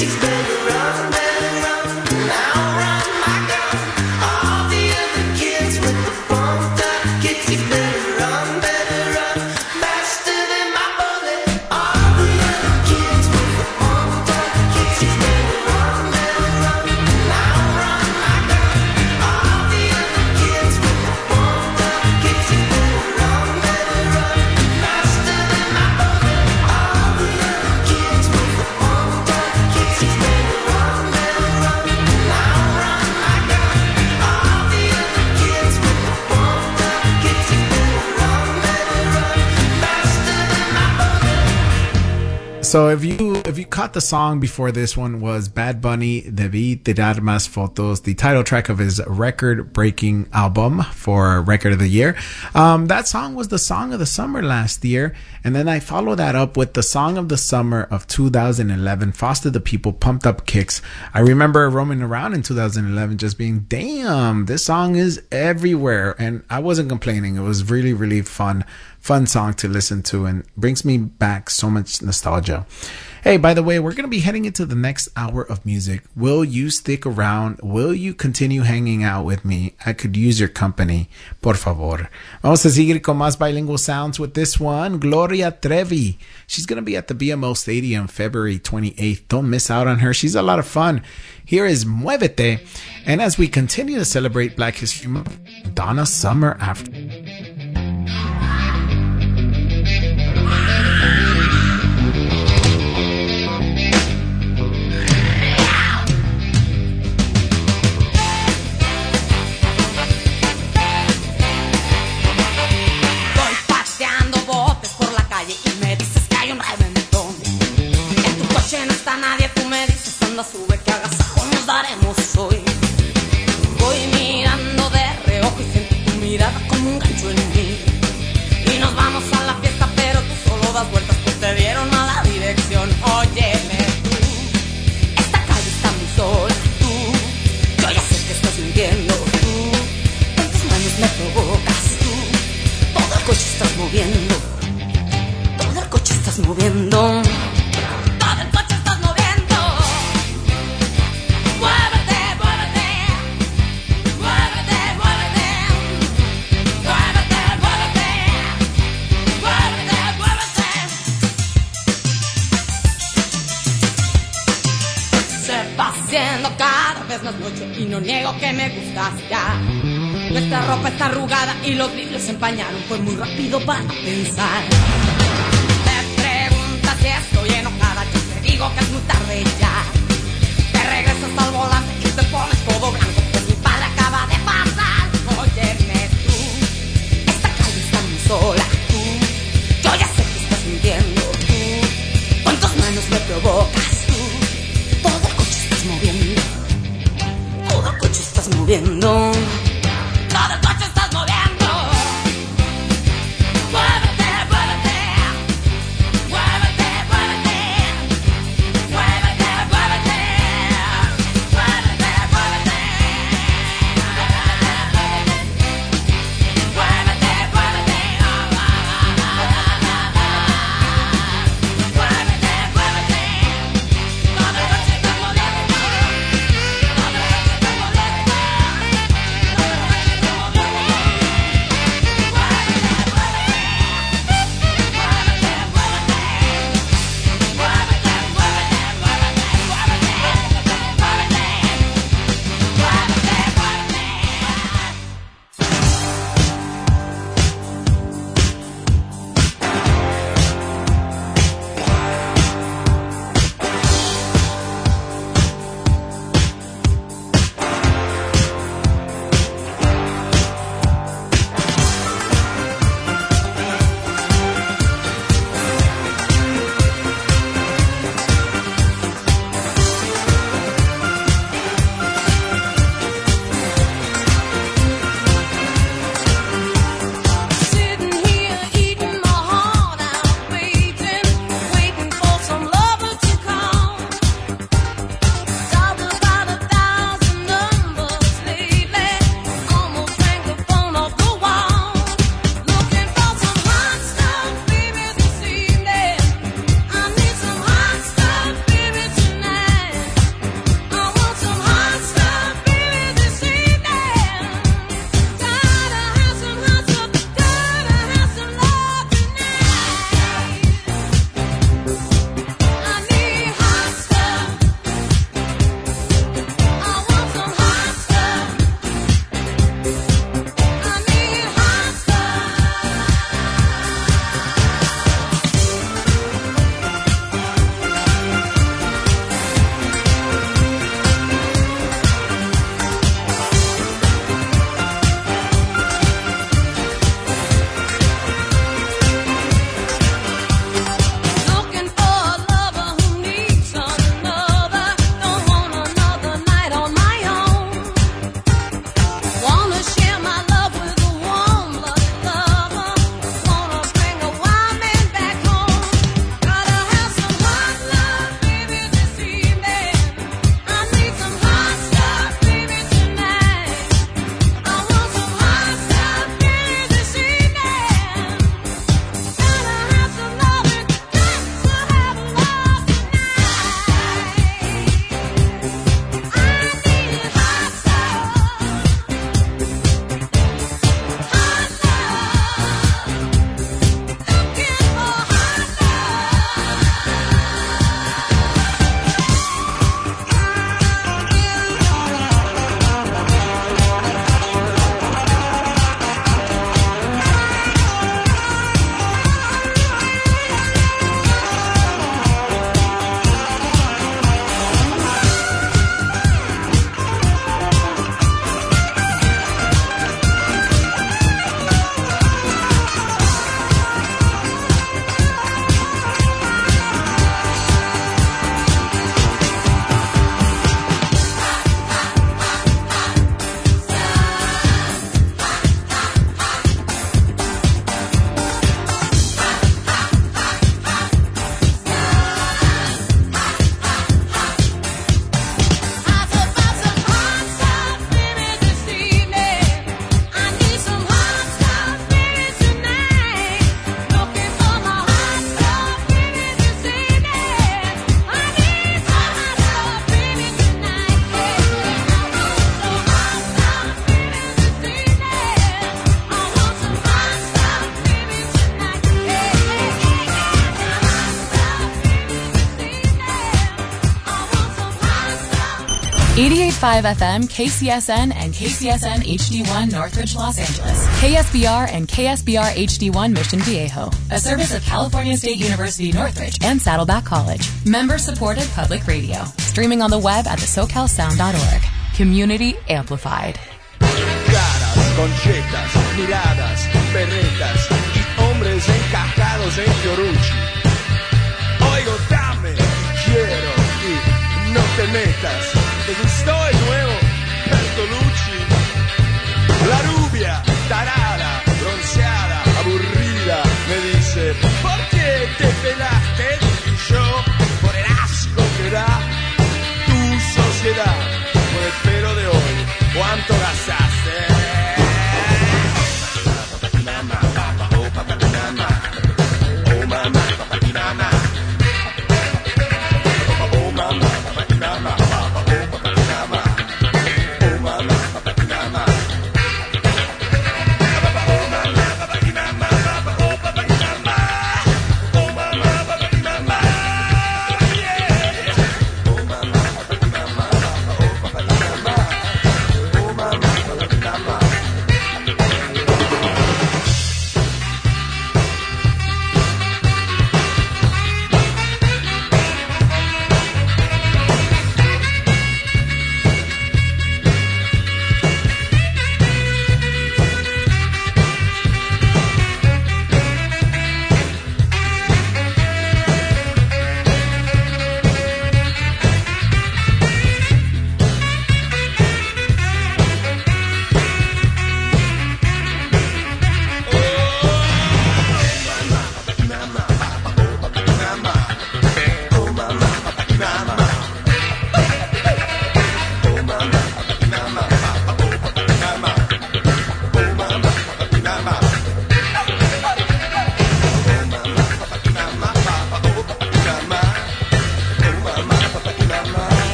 So if you if you caught the song before this one was Bad Bunny, Debí Tirar Más Fotos, the title track of his record-breaking album for Record of the Year. Um, that song was the song of the summer last year, and then I followed that up with the song of the summer of two thousand eleven, Foster the People, Pumped Up Kicks. I remember roaming around in two thousand eleven just being, damn, this song is everywhere, and I wasn't complaining. It was really, really fun. Fun song to listen to and brings me back so much nostalgia. Hey, by the way, we're going to be heading into the next hour of music. Will you stick around? Will you continue hanging out with me? I could use your company. Por favor. Vamos a seguir con más bilingual sounds with this one. Gloria Trevi. She's going to be at the B M O Stadium February twenty-eighth. Don't miss out on her. She's a lot of fun. Here is Muévete. And as we continue to celebrate Black History Month, Donna Summer after. Sube que agasajo nos daremos hoy. Voy mirando de reojo y siento tu mirada como un gancho en mí. Y nos vamos a la fiesta, pero tú solo das vueltas, pues te dieron a la dirección. Óyeme tú, esta calle está muy sola. Tú, yo ya sé que estás mintiendo. Tú, con tus manos me provocas. Tú, todo el coche estás moviendo. Todo el coche estás moviendo. Cada vez más noche y no niego que me gustas ya. Nuestra ropa está arrugada y los vidrios se empañaron. Fue muy rápido para pensar. Me preguntas si estoy enojada. Yo te digo que es muy tarde ya. Te regresas al volante y te pones todo blanco, pues mi padre acaba de pasar. Óyeme tú, esta calle está muy sola. Tú, yo ya sé que estás mintiendo. Tú, con tus manos me provocas. Moviendo, todo el coche estás moviendo, todo el coche estás moviendo. Muévete, muévete, muévete, muévete, muévete, muévete, muévete, muévete, muévete, muévete, muévete. eighty-eight point five F M, K C S N, and K C S N H D one Northridge, Los Angeles. K S B R and K S B R H D one Mission Viejo. A service of California State University Northridge and Saddleback College. Member-supported public radio. Streaming on the web at the socal sound dot org. Community amplified. Caras, conchetas, miradas, perretas y hombres encajados en Fiorucci. Oigo, dame, quiero y no te metas. ¿Te gustó el nuevo Bertolucci? La rubia, tarada, bronceada, aburrida, me dice, ¿por qué te pelaste? Y yo, por el asco que da tu sociedad, por el pelo de hoy, ¿cuánto gastaste?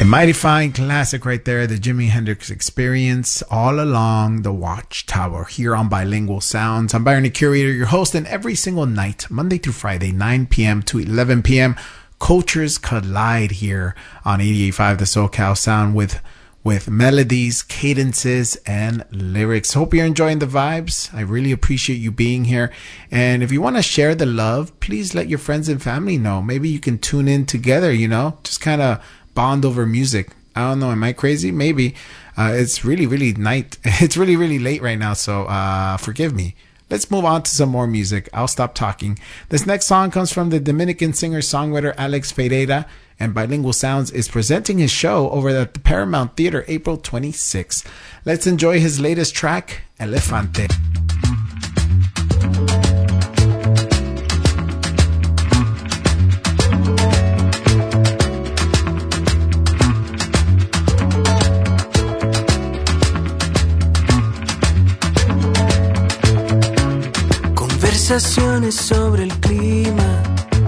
mighty fine classic right there, the Jimi Hendrix Experience, All Along the Watchtower, here on Bilingual Sounds. I'm Byron the Curator, your host, and every single night, Monday through Friday, nine p.m. to eleven p.m., Cultures Collide here on eighty-eight point five The SoCal Sound with with melodies, cadences, and lyrics. Hope you're enjoying the vibes. I really appreciate you being here. And if you want to share the love, please let your friends and family know. Maybe you can tune in together, you know, just kind of bond over music. I don't know. Am I crazy? Maybe. Uh, it's really, really night. It's really, really late right now. So uh, forgive me. Let's move on to some more music. I'll stop talking. This next song comes from the Dominican singer-songwriter Alex Ferreira, and Bilingual Sounds is presenting his show over at the Paramount Theater April twenty-sixth. Let's enjoy his latest track, Elefante. Conversaciones sobre el clima,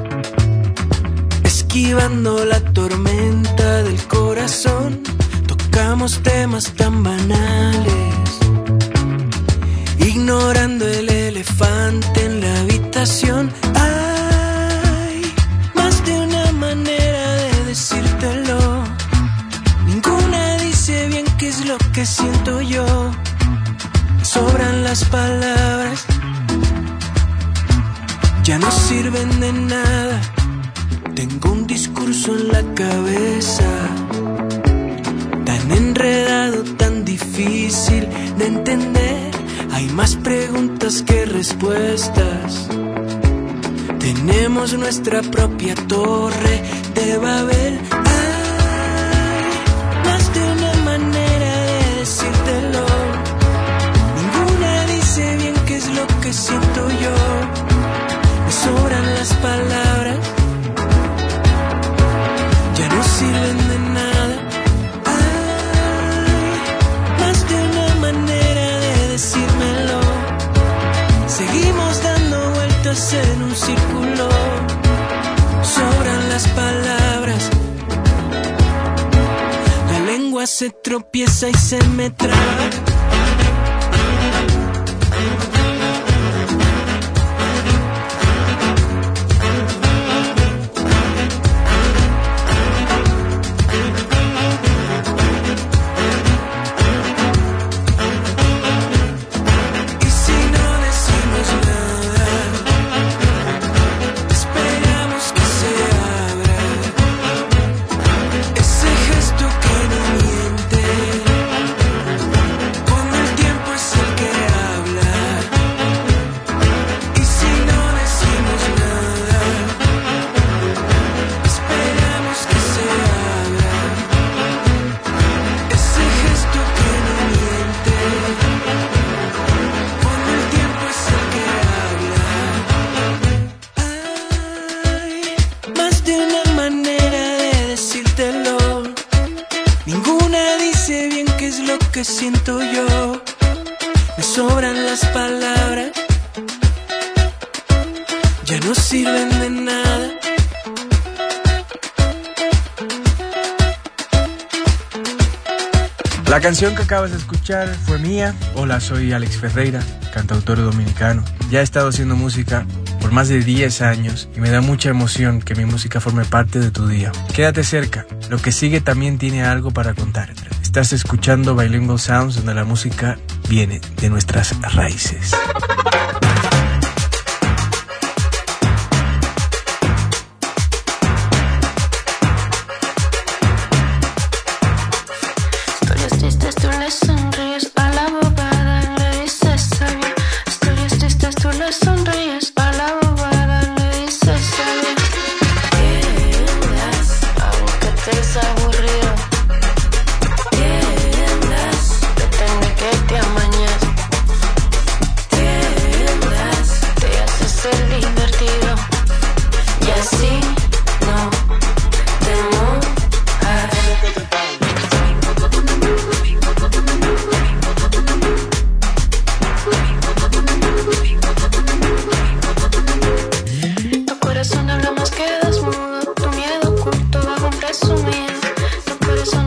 esquivando la tormenta del corazón. Tocamos temas tan banales, ignorando el elefante en la habitación. Hay más de una manera de decírtelo. Ninguna dice bien qué es lo que siento yo. Sobran las palabras, ya no sirven de nada. Tengo un discurso en la cabeza, tan enredado, tan difícil de entender. Hay más preguntas que respuestas. Tenemos nuestra propia torre de Babel. Hay más de una manera de decírtelo. Ninguna dice bien qué es lo que siento yo. Me sobran las palabras, ya no sirven de nada. Hay más de una manera de decírmelo. Seguimos dando vueltas en un círculo. Sobran las palabras, la lengua se tropieza y se me traba. Que siento yo, me sobran las palabras, ya no sirven de nada. La canción que acabas de escuchar fue mía. Hola, soy Alex Ferreira, cantautor dominicano. Ya he estado haciendo música por más de diez años y me da mucha emoción que mi música forme parte de tu día. Quédate cerca, lo que sigue también tiene algo para contarte. Estás escuchando Bilingual Sounds, donde la música viene de nuestras raíces. Historias tristes, tú le sonríes a la bobada, le dices está bien. Historias tristes, tú le sonríes a la bobada, le dices está bien. Tiendas, aunque te es aburrido. Tiendas, pretende que te amañas. Tiendas, te haces el divertido. Y así no te mojas. Tu corazón habla más que desnudo, tu miedo oculto bajo un presumido. Tu corazón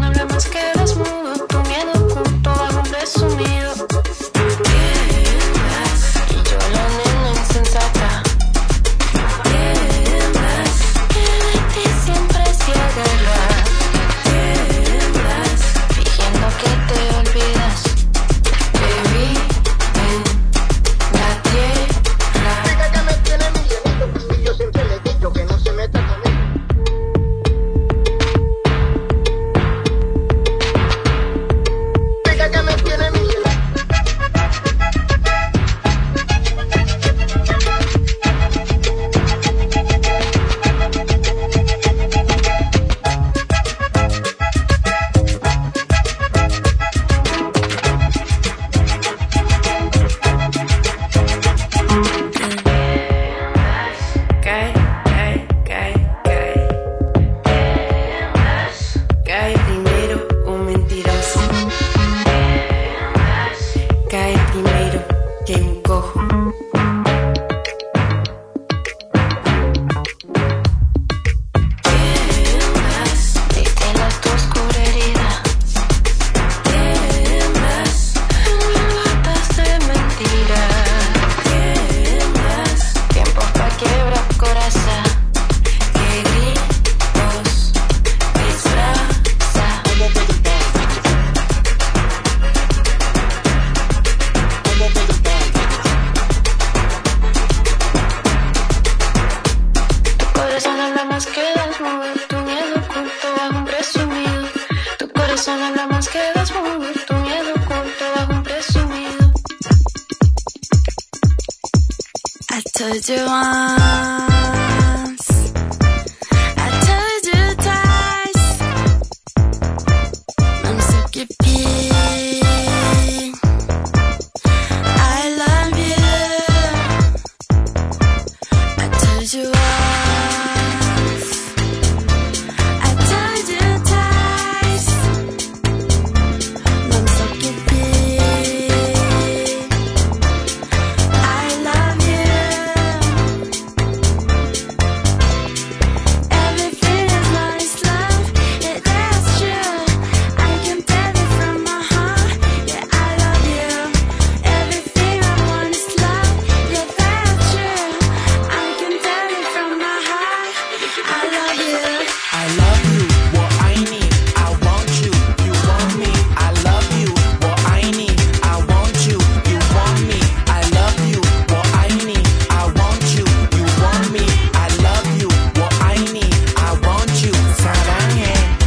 told you once, I told you twice. I'm so keeping. I love you. I told you once, I told you twice. I'm so keeping. I love you. Everything is nice, love. Yeah, that's true. I can tell it from my heart. Yeah, I love you. Everything I want is love. Yeah, that's true. I can tell it from my heart. I love you. I love you, what I need, I want you, you want me. I love you, what I need, I want you, you want me. I love you, what I need, I want you, you want me. I love you, what I need, I want you. 사랑해.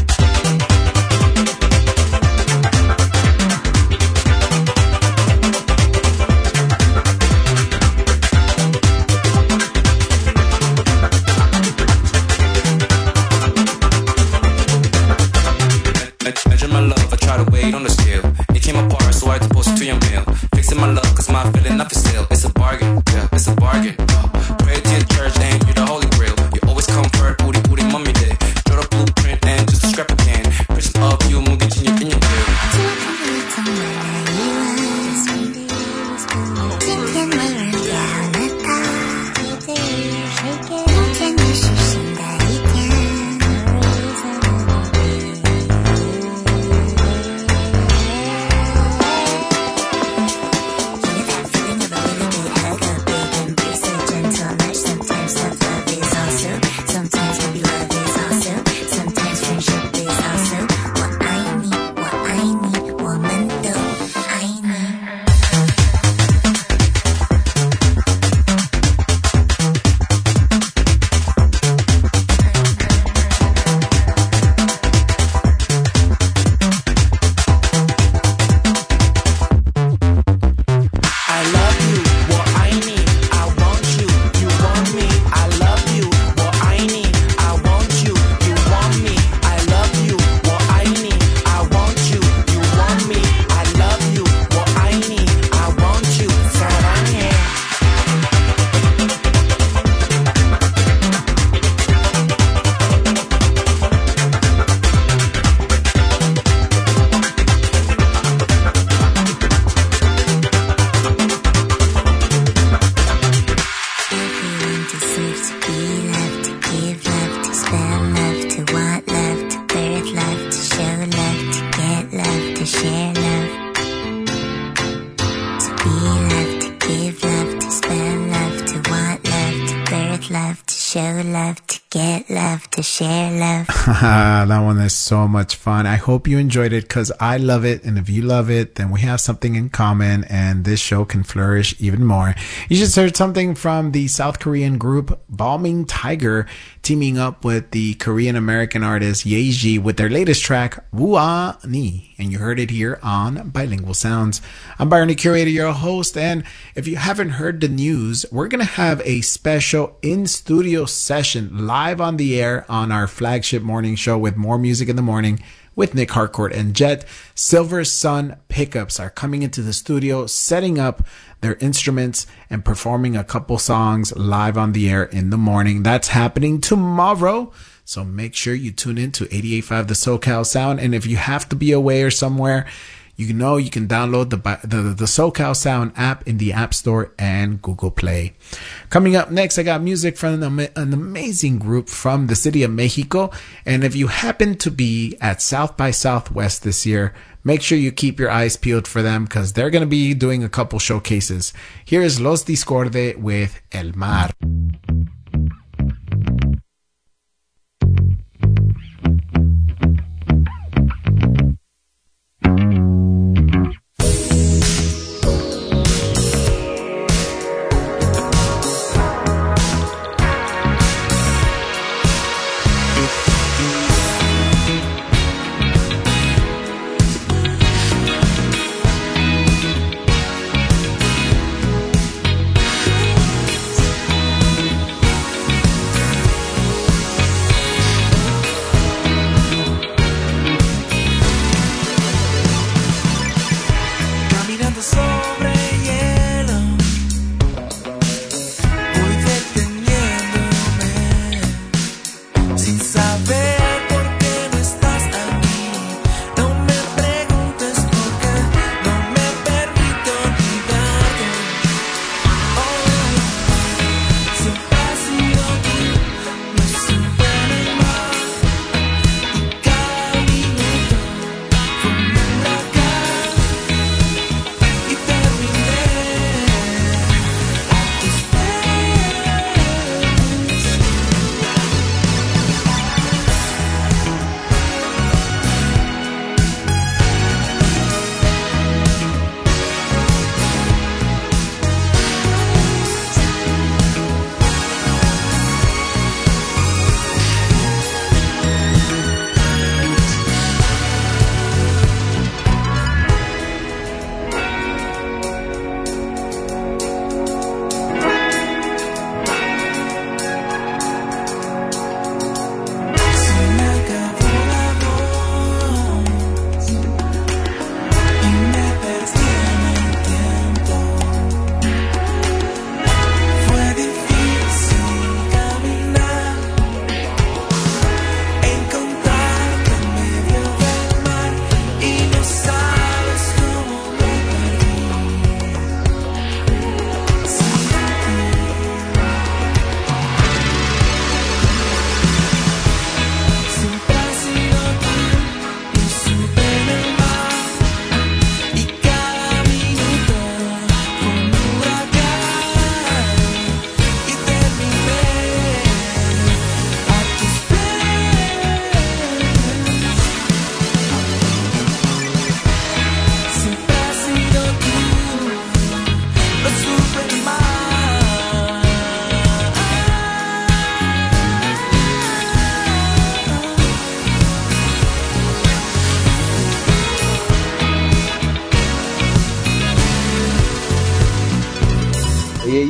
Measure my love, I try to wait on the scale. It came apart, so I had to post it to your mail. Fixing my love, cause my feeling not for sale. It's a bargain, yeah, it's a bargain. Uh, pray to your church and you're the holy grail. You always comfort, booty, booty, mommy day. Draw the blueprint and just a scrap of can. Prison of you, moving in your, in your tail. Sometimes maybe love is awesome. Sometimes friendship is awesome. What I need, what I need, woman도 I need. I love you, what I need, I want you, you want me. I love you, what I need, I want you, you want me. I love you, what I need, I want you, you want me. I love you, what I need, I want you. 사랑해. Everyone deserves to be loved, to give love, to spend love, to want love, to birth love, to show love, to get love, to share love. To be loved, to give love, to spend love, to want love, to birth love, to show love, to get love, to share love. That one is so much fun. I hope you enjoyed it because I love it. And if you love it, then we have something in common and this show can flourish even more. You just heard something from the South Korean group Balming Tiger teaming up with the Korean American artist Yeji with their latest track, Woo-Ah Ni. And you heard it here on Bilingual Sounds. I'm Byron the Curator, your host. And if you haven't heard the news, we're going to have a special in-studio session live on the air on our flagship morning show with More Music in the Morning with Nick Harcourt and Jet. Silver Sun Pickups are coming into the studio, setting up their instruments and performing a couple songs live on the air in the morning. That's happening tomorrow. So make sure you tune in to eighty-eight point five The SoCal Sound. And if you have to be away or somewhere, you know you can download the, the the SoCal Sound app in the App Store and Google Play. Coming up next, I got music from an, an amazing group from the city of Mexico. And if you happen to be at South by Southwest this year, make sure you keep your eyes peeled for them because they're going to be doing a couple showcases. Here is Los Discorde with El Mar.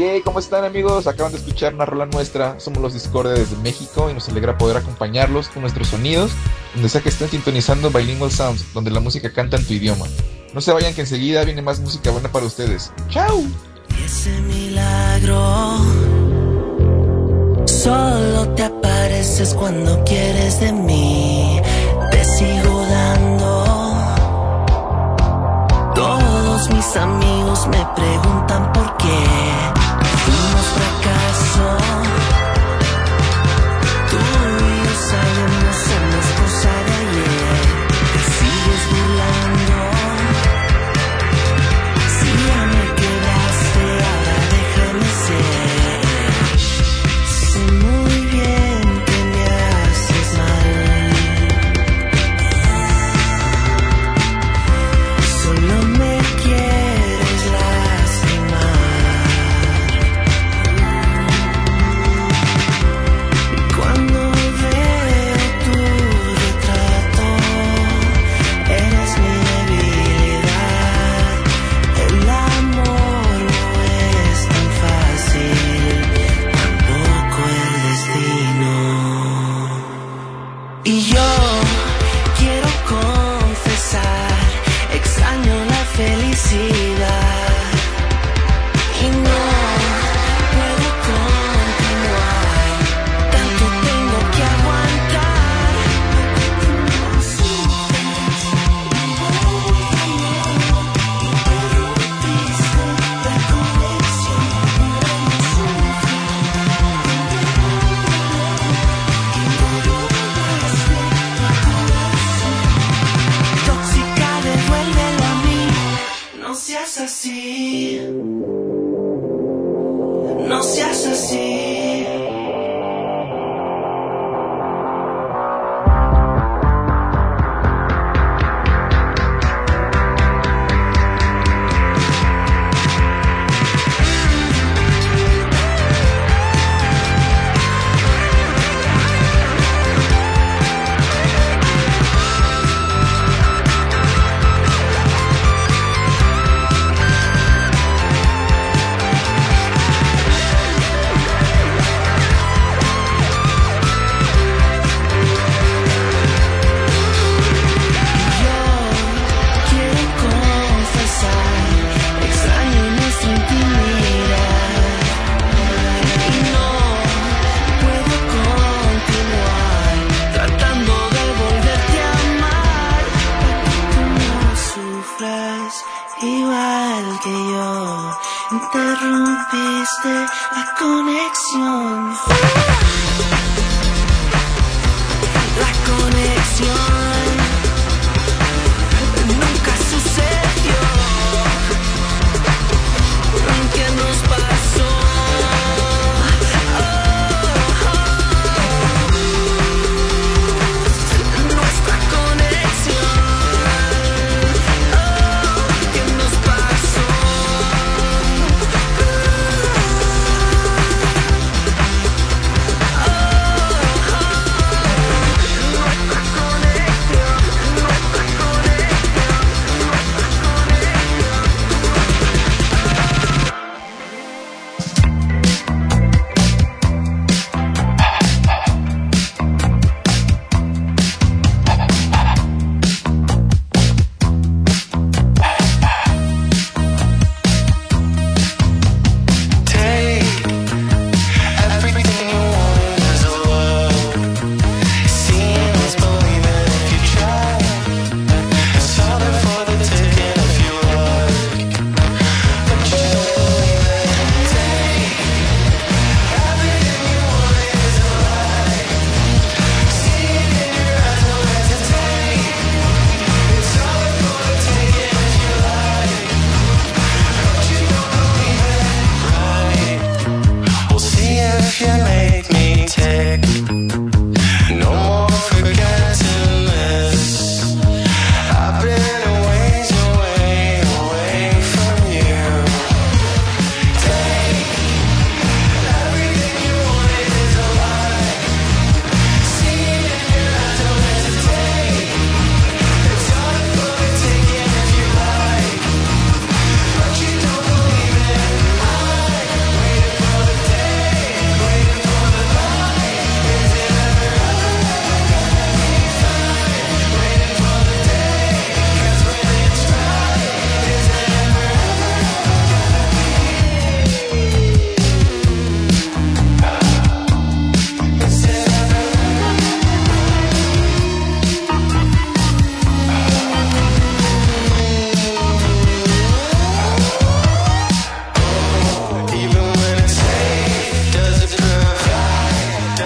Hey, ¿cómo están, amigos? Acaban de escuchar una rola nuestra. Somos los Discordia desde México y nos alegra poder acompañarlos con nuestros sonidos, donde sea que estén sintonizando Bilingual Sounds, donde la música canta en tu idioma. No se vayan, que enseguida viene más música buena para ustedes. ¡Chao! Y ese milagro solo te apareces cuando quieres de mí. Te sigo dando. Todos mis amigos me preguntan por qué. Fuimos fracaso. Tú y yo sabemos, somos cosa de ayer. Te sigues burlando. Si ya me quedaste, ahora déjame ser. Sé muy bien que me haces mal. Solo me quieres lastimar. Cuando veo tu retrato, eres mi debilidad. El amor no es tan fácil, tampoco el destino. Y yo quiero confesar, extraño la felicidad y no puedo continuar, tanto tengo que aguantar. Tóxica, devuélvelo a mí. No seas así. No seas así. Quiero confesar, extraño nuestra intimidad y no puedo continuar tratando de volverte a amar. Tú no sufras igual que yo. Interrumpiste la conexión. La conexión nunca sucedió. ¿Qué nos pasó? Oh, oh. Nuestra conexión. Oh, ¿qué nos pasó? Oh, oh. Nuestra conexión.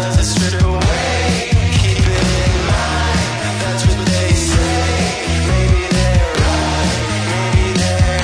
does it strip away. Keep it in mind, that's what they say. Maybe they're right, maybe they're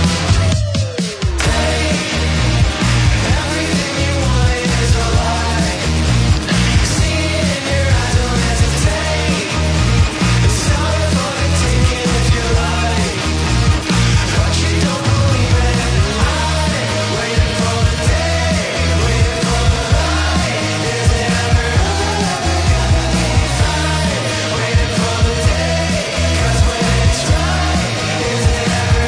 take everything you want is a lie. See it in your eyes, don't hesitate. The sound is only taken if you like, but you don't believe it. I'm waiting for the day, waiting for the light. Is it ever over? Gonna be fine. Waiting for the day, 'cause when it's right, is it ever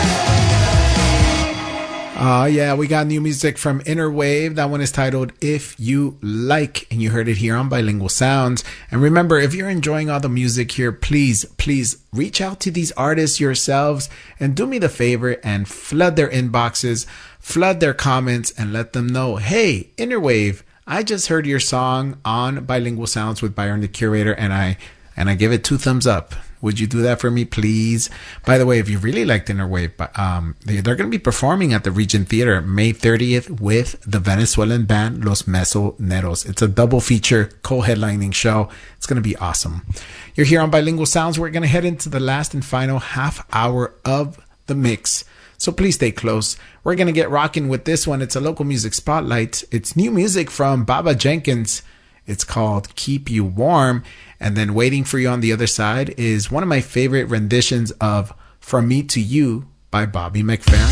Uh, yeah, we got new music from Inner Wave. That one is titled If You Like, and you heard it here on Bilingual Sounds. And remember, if you're enjoying all the music here, please, please reach out to these artists yourselves and do me the favor and flood their inboxes, flood their comments, and let them know, hey, Inner Wave, I just heard your song on Bilingual Sounds with Byron the Curator, and I and I give it two thumbs up. Would you do that for me, please? By the way, if you really liked Inner Wave, um, they, they're going to be performing at the Regent Theater May thirtieth with the Venezuelan band Los Mesoneros. It's a double feature co-headlining show. It's going to be awesome. You're here on Bilingual Sounds. We're going to head into the last and final half hour of the mix. So please stay close. We're going to get rocking with this one. It's a local music spotlight. It's new music from Baba Jenkins. It's called Keep You Warm. And then waiting for you on the other side is one of my favorite renditions of From Me to You by Bobby McFerrin.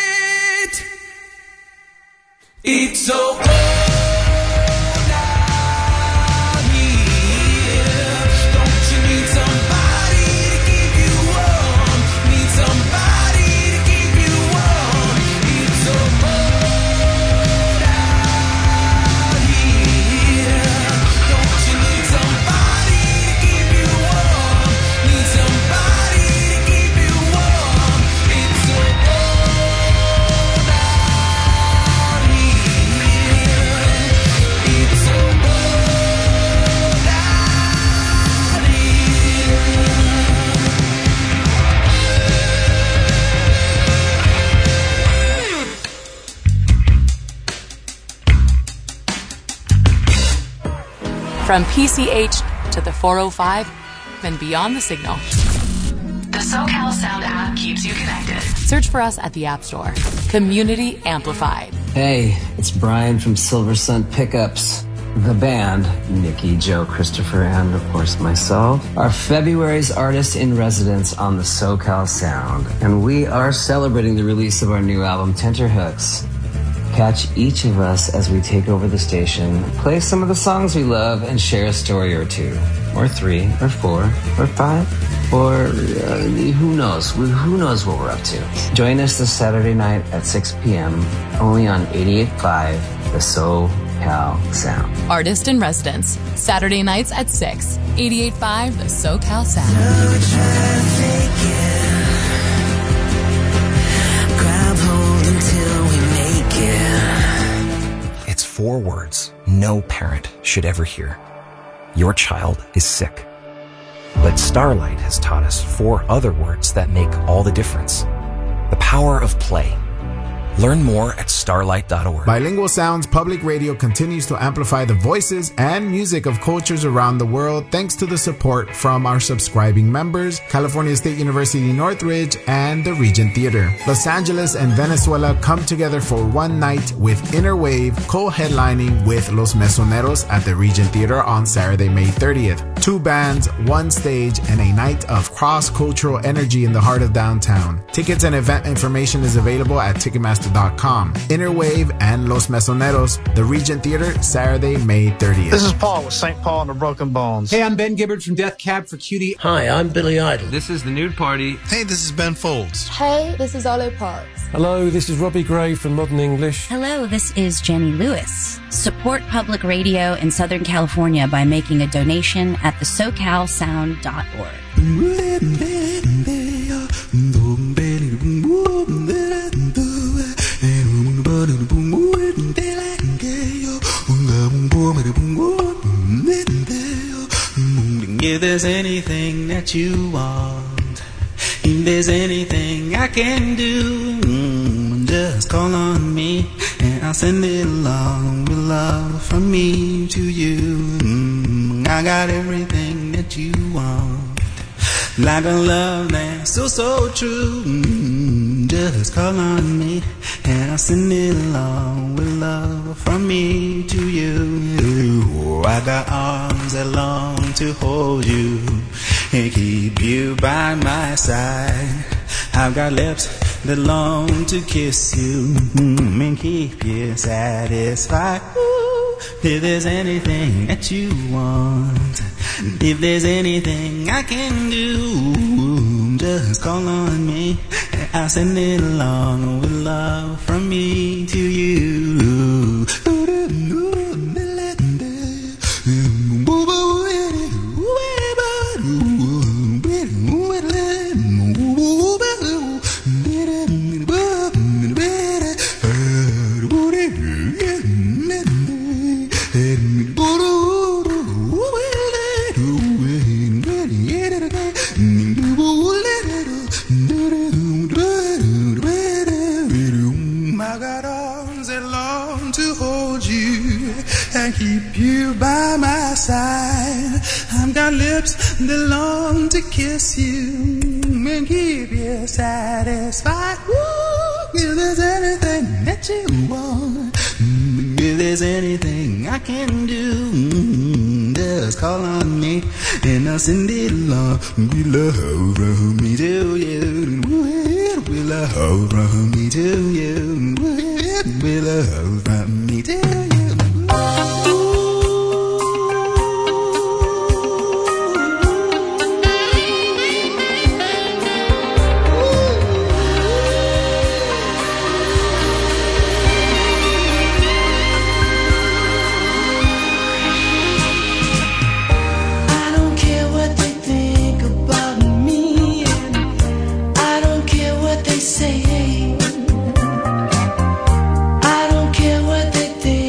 It's so cold out. From P C H to the four oh five and beyond the signal. The SoCal Sound app keeps you connected. Search for us at the App Store. Community Amplified. Hey, it's Brian from Silver Sun Pickups. The band, Nikki, Joe, Christopher, and of course myself, are February's artist in residence on the SoCal Sound, and we are celebrating the release of our new album, Tenterhooks. Catch each of us as we take over the station, play some of the songs we love, and share a story or two, or three, or four, or five, or uh, who knows? Who knows what we're up to? Join us this Saturday night at six p.m. only on eighty-eight point five, the SoCal Sound. Artist in Residence, Saturday nights at six. eighty-eight point five, the SoCal Sound. It's four words no parent should ever hear. Your child is sick. But Starlight has taught us four other words that make all the difference. The power of play. Learn more at starlight dot org. Bilingual Sounds Public Radio continues to amplify the voices and music of cultures around the world thanks to the support from our subscribing members, California State University Northridge, and the Regent Theater. Los Angeles and Venezuela come together for one night with Inner Wave co-headlining with Los Mesoneros at the Regent Theater on Saturday, May thirtieth. Two bands, one stage, and a night of cross-cultural energy in the heart of downtown. Tickets and event information is available at Ticketmaster dot com. Inner Wave and Los Mesoneros, the Regent Theater, Saturday, May thirtieth. This is Paul with Saint Paul and the Broken Bones. Hey, I'm Ben Gibbard from Death Cab for Cutie. Hi, I'm Billy Idol. This is The Nude Party. Hey, this is Ben Folds. Hey, this is Olo Parks. Hello, this is Robbie Gray from Modern English. Hello, this is Jenny Lewis. Support public radio in Southern California by making a donation at the socal sound dot org. If there's anything that you want, if there's anything I can do, mm, just call on me and I'll send it along with love from me to you. Mm, I got everything that you want, like a love that's so, so true. Mm, just call on me and I'll send it along with love from me to you. Oh, I got arms that long to hold you and keep you by my side. I've got lips that long to kiss you mm, and keep you satisfied. Ooh, if there's anything that you want, if there's anything I can do, just call on me and I'll send it along with love from me to you. Keep you by my side. I've got lips that long to kiss you and keep you satisfied. Ooh, if there's anything that you want, if there's anything I can do, just call on me and I'll send it along. We love from me to you. We love from me to you. We love from me to you. Say, I don't care what they think.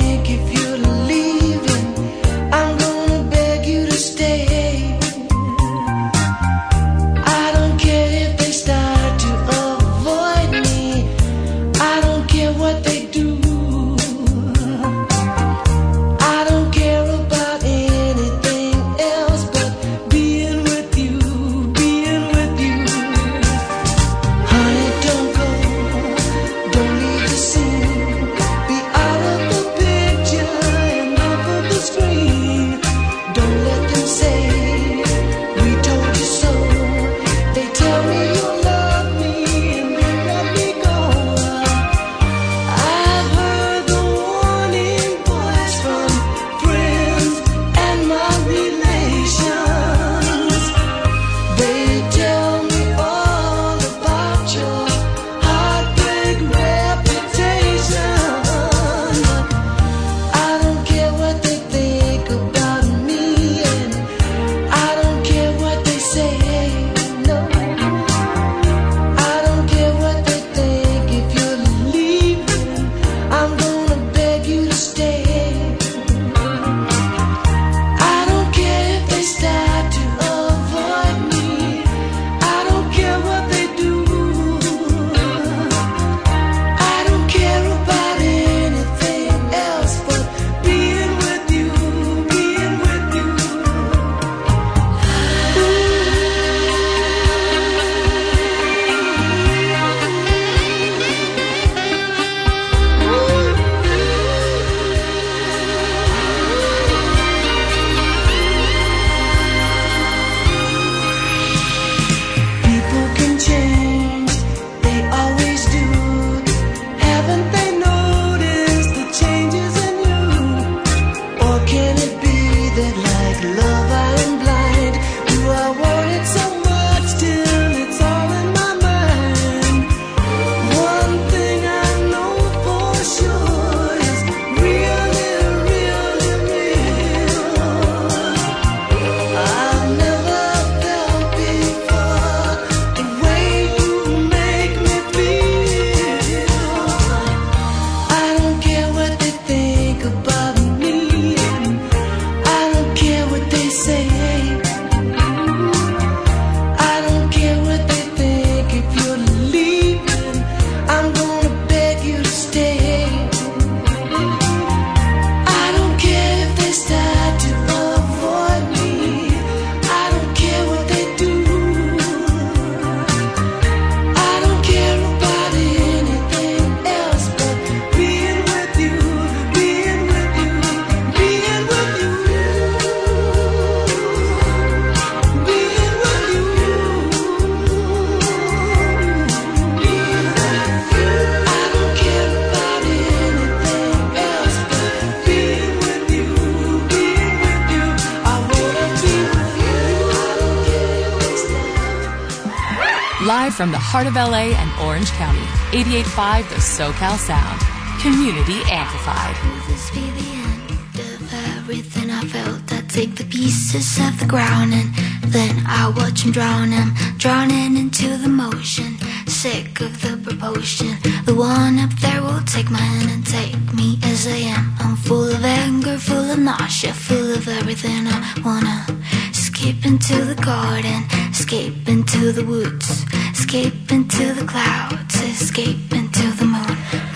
Live from the heart of L A and Orange County, eighty-eight point five The SoCal Sound. Community amplified. Will this be the end of everything I felt? I take the pieces of the ground and then I watch them drown. I'm drowning into the motion, sick of the proportion. The one up there will take my hand and take me as I am. I'm full of anger, full of nausea, full of everything I wanna. Escape into the garden, escape into the woods, escape into the clouds, escape into the moon.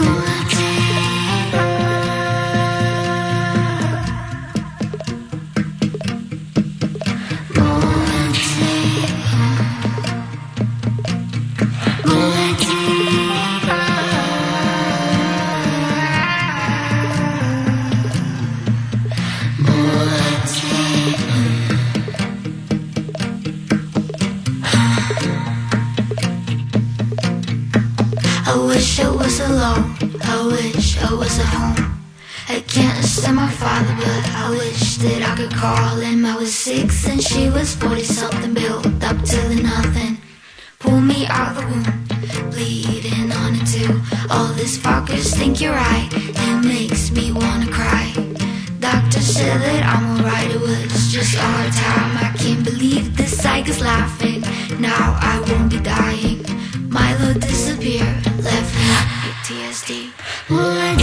I wish I was alone, I wish I was at home. I can't stand my father, but I wish that I could call him. I was six and she was forty-something, built up to the nothing. Pull me out of the womb, bleeding on it too. All these fuckers think you're right, it makes me wanna cry. Doctor said that I'm alright, it was just a hard time. I can't believe this psych is laughing, now I won't be dying. Milo disappeared, left me with P T S D. Will I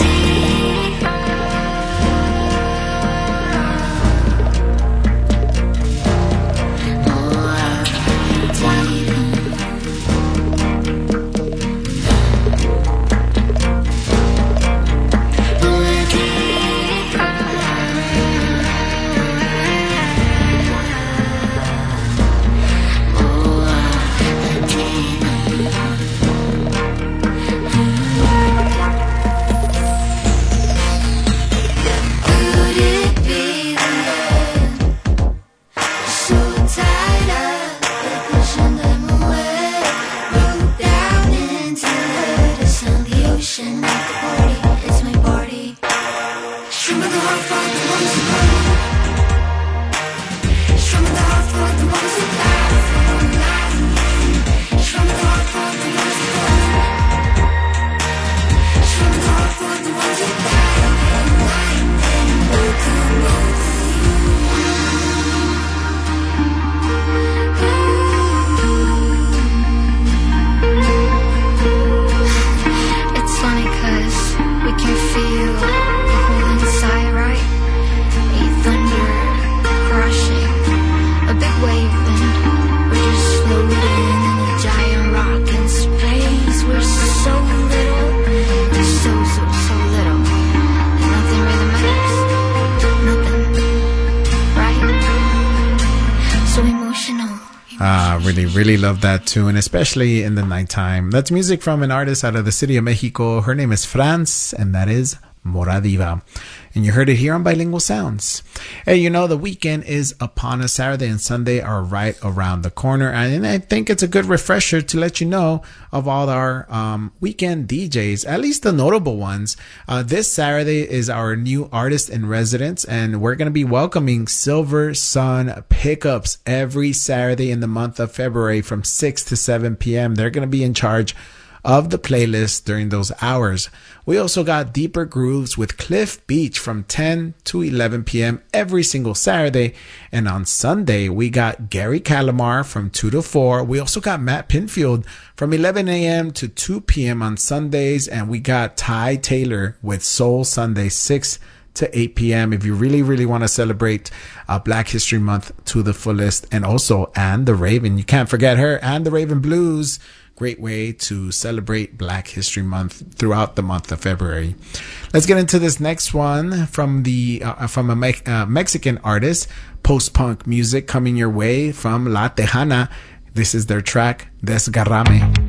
Really love that tune, especially in the nighttime. That's music from an artist out of the city of Mexico. Her name is Franz, and that is Mora Diva. And you heard it here on Bilingual Sounds. Hey, you know, the weekend is upon us. Saturday and Sunday are right around the corner. And I think it's a good refresher to let you know of all our um, weekend D Js, at least the notable ones. Uh, this Saturday is our new artist in residence, and we're going to be welcoming Silver Sun Pickups every Saturday in the month of February from six to seven p.m. They're going to be in charge of the playlist during those hours. We also got Deeper Grooves with Cliff Beach from ten to eleven p.m. every single Saturday. And on Sunday, we got Gary Calamar from two to four. We also got Matt Pinfield from eleven a.m. to two p.m. on Sundays. And we got Ty Taylor with Soul Sunday, six to eight p.m. if you really, really want to celebrate uh, Black History Month to the fullest. And also Anne the Raven. You can't forget her. Anne the Raven Blues. Great way to celebrate Black History Month throughout the month of February. Let's get into this next one from the uh, from a Me- uh, Mexican artist, post-punk music coming your way from La Tejana. This is their track, Desgarrame.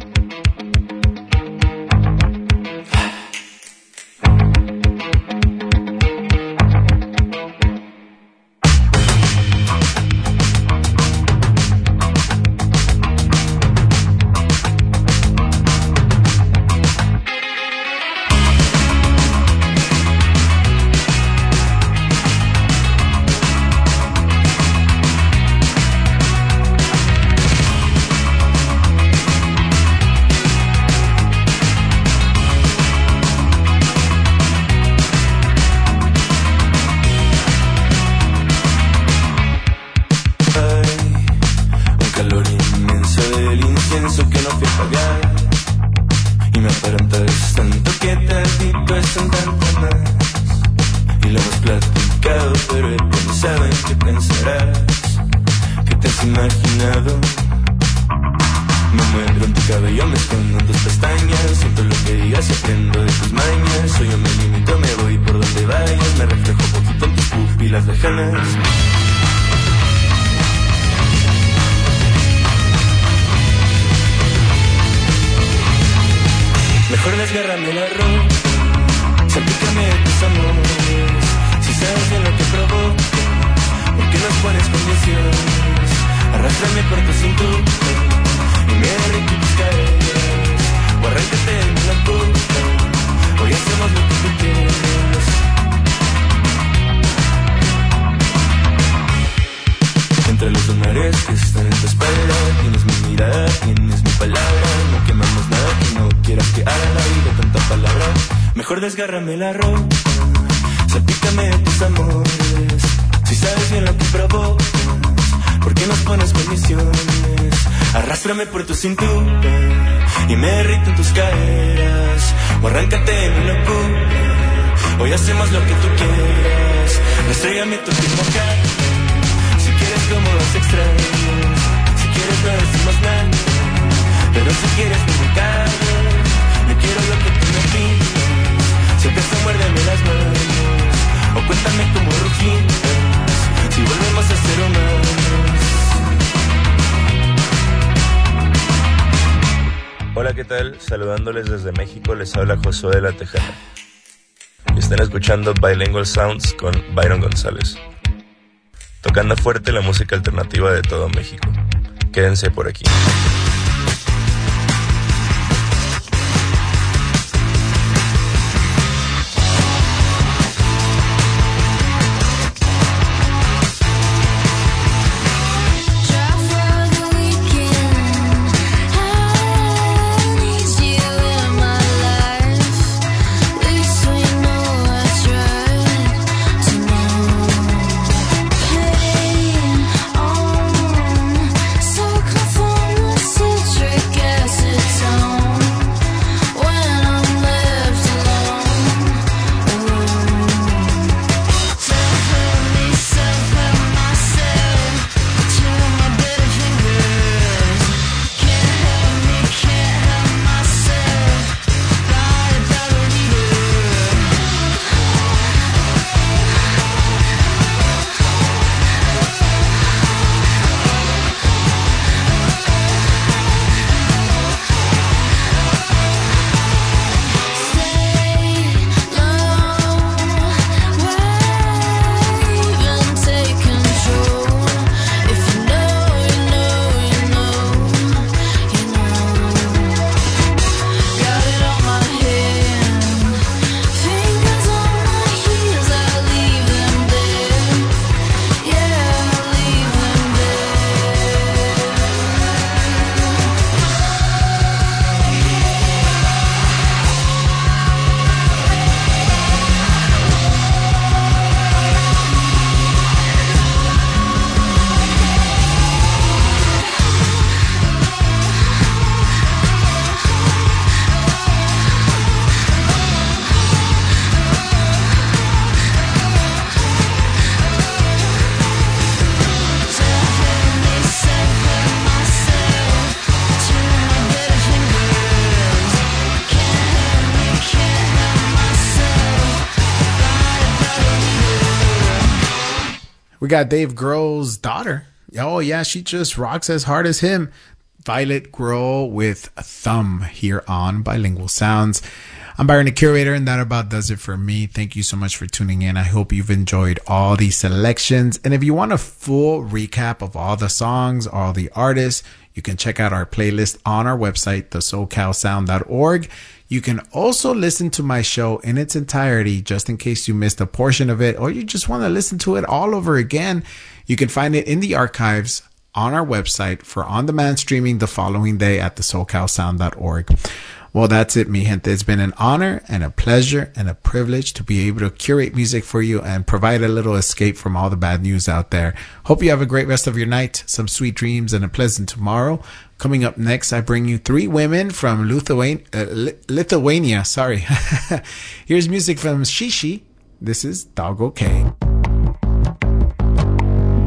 pensarás que te has imaginado. Me muero en tu cabello, me escondo en tus pestañas. Siento lo que digas y aprendo de tus mañas. Soy yo me limito, me voy por donde vayas. Me reflejo poquito en tus pupilas lejanas. Mejor desgárrame la ropa, salpícame de tus amores. Si sabes bien lo que provoca, ¿por qué nos pones condiciones? Arrástrame por tu cintura y me derrito tus caderas. O arráncate de mi locura, hoy hacemos lo que tú quieres. Entre los dos mares que están en tu espalda, tienes mi mirada, tienes mi palabra. No quemamos nada que no quieras que haga la vida tanta palabra. Mejor desgárrame la ropa, salpícame de tus amores. Si sabes bien lo que provocas, ¿por qué nos pones condiciones? Arrástrame por tu cintura y me derrito en tus caderas. O arráncate de mi locura, hoy hacemos lo que tú quieras. Restrégame tu ritmo acá, si quieres cómodos extraños. Si quieres no decimos nada, pero si quieres no me calles. Yo quiero lo que tú me pidas, si acaso muérdeme las manos. O cuéntame cómo rugidas, si volvemos a ser humanos. Hola, ¿qué tal? Saludándoles desde México, les habla Josué de la Tejana. Y están escuchando Bilingual Sounds con Byron González, tocando fuerte la música alternativa de todo México. Quédense por aquí. We got Dave Grohl's daughter. Oh, yeah, she just rocks as hard as him. Violet Grohl with a Thumb here on Bilingual Sounds. I'm Byron, the curator, and that about does it for me. Thank you so much for tuning in. I hope you've enjoyed all these selections. And if you want a full recap of all the songs, all the artists, you can check out our playlist on our website, the socal sound dot org. You can also listen to my show in its entirety, just in case you missed a portion of it, or you just want to listen to it all over again. You can find it in the archives on our website for on-demand streaming the following day at the socal sound dot org. Well, that's it, mi gente. It's been an honor and a pleasure and a privilege to be able to curate music for you and provide a little escape from all the bad news out there. Hope you have a great rest of your night, some sweet dreams, and a pleasant tomorrow. Coming up next, I bring you three women from Lithuania. Uh, Lithuania, sorry. Here's music from Shishi. This is Doggo K.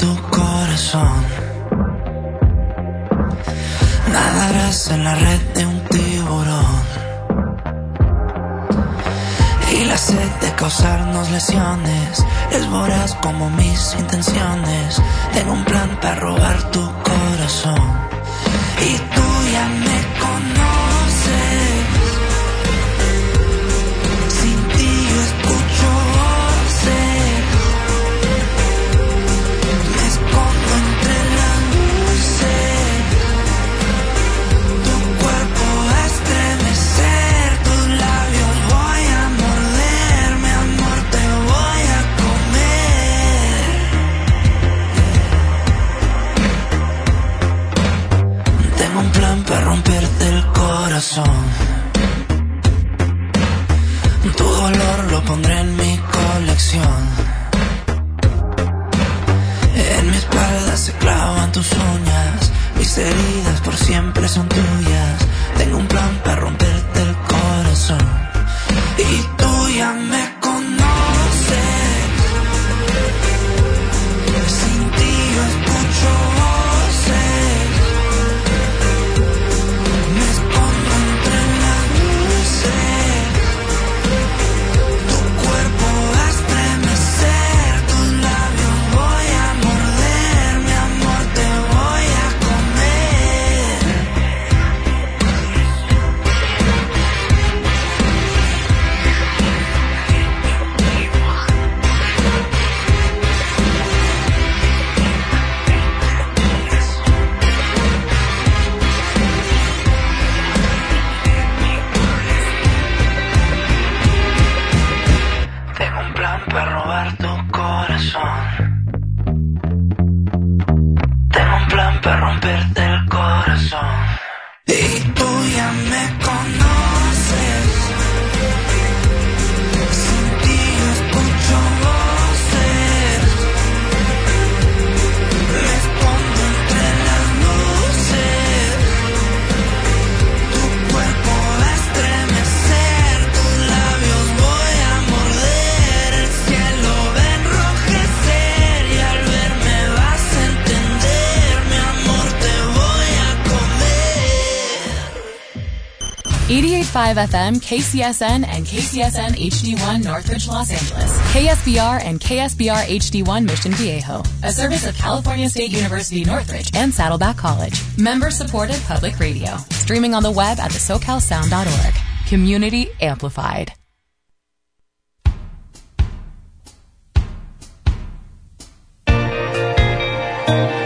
tu corazón. Nadarás en la red de un tiburón. Y la sed de causarnos lesiones es voraz como mis intenciones. Tengo un plan para robar tu corazón. Y tú ya me conoces. Sin ti yo escucho voces. Me escondo entre las luces. Tu cuerpo va a estremecer. Tus labios voy a morder. Mi amor, te voy a comer. Tengo un plan para romperte el corazón. Tu dolor lo pondré en mi colección. En mi espalda se clavan tus uñas. Mis heridas por siempre son tuyas. Tengo un plan para romperte el corazón. Y tú ya me conoces. Sin ti yo escucho voces. Me escondo entre las luces. Tu cuerpo va a estremecer. Tus labios voy a morder. Mi amor, te voy a comer. Tengo un plan para robar tu corazón. Tengo un plan para romperte el corazón. Y tú ya me conoces. Sin ti yo escucho voces. Me escondo entre las luces. Tu cuerpo va a estremecer. Tus labios voy a morder. El cielo va a enrojecer. Y al verme vas a entender. Mi amor, te voy a comer. eighty-eight point five F M, K C S N, and K C S N H D one Northridge, Los Angeles. K S B R and K S B R H D one Mission Viejo. A service of California State University Northridge and Saddleback College. Member-supported public radio. Streaming on the web at the so cal sound dot org. Community amplified. Thank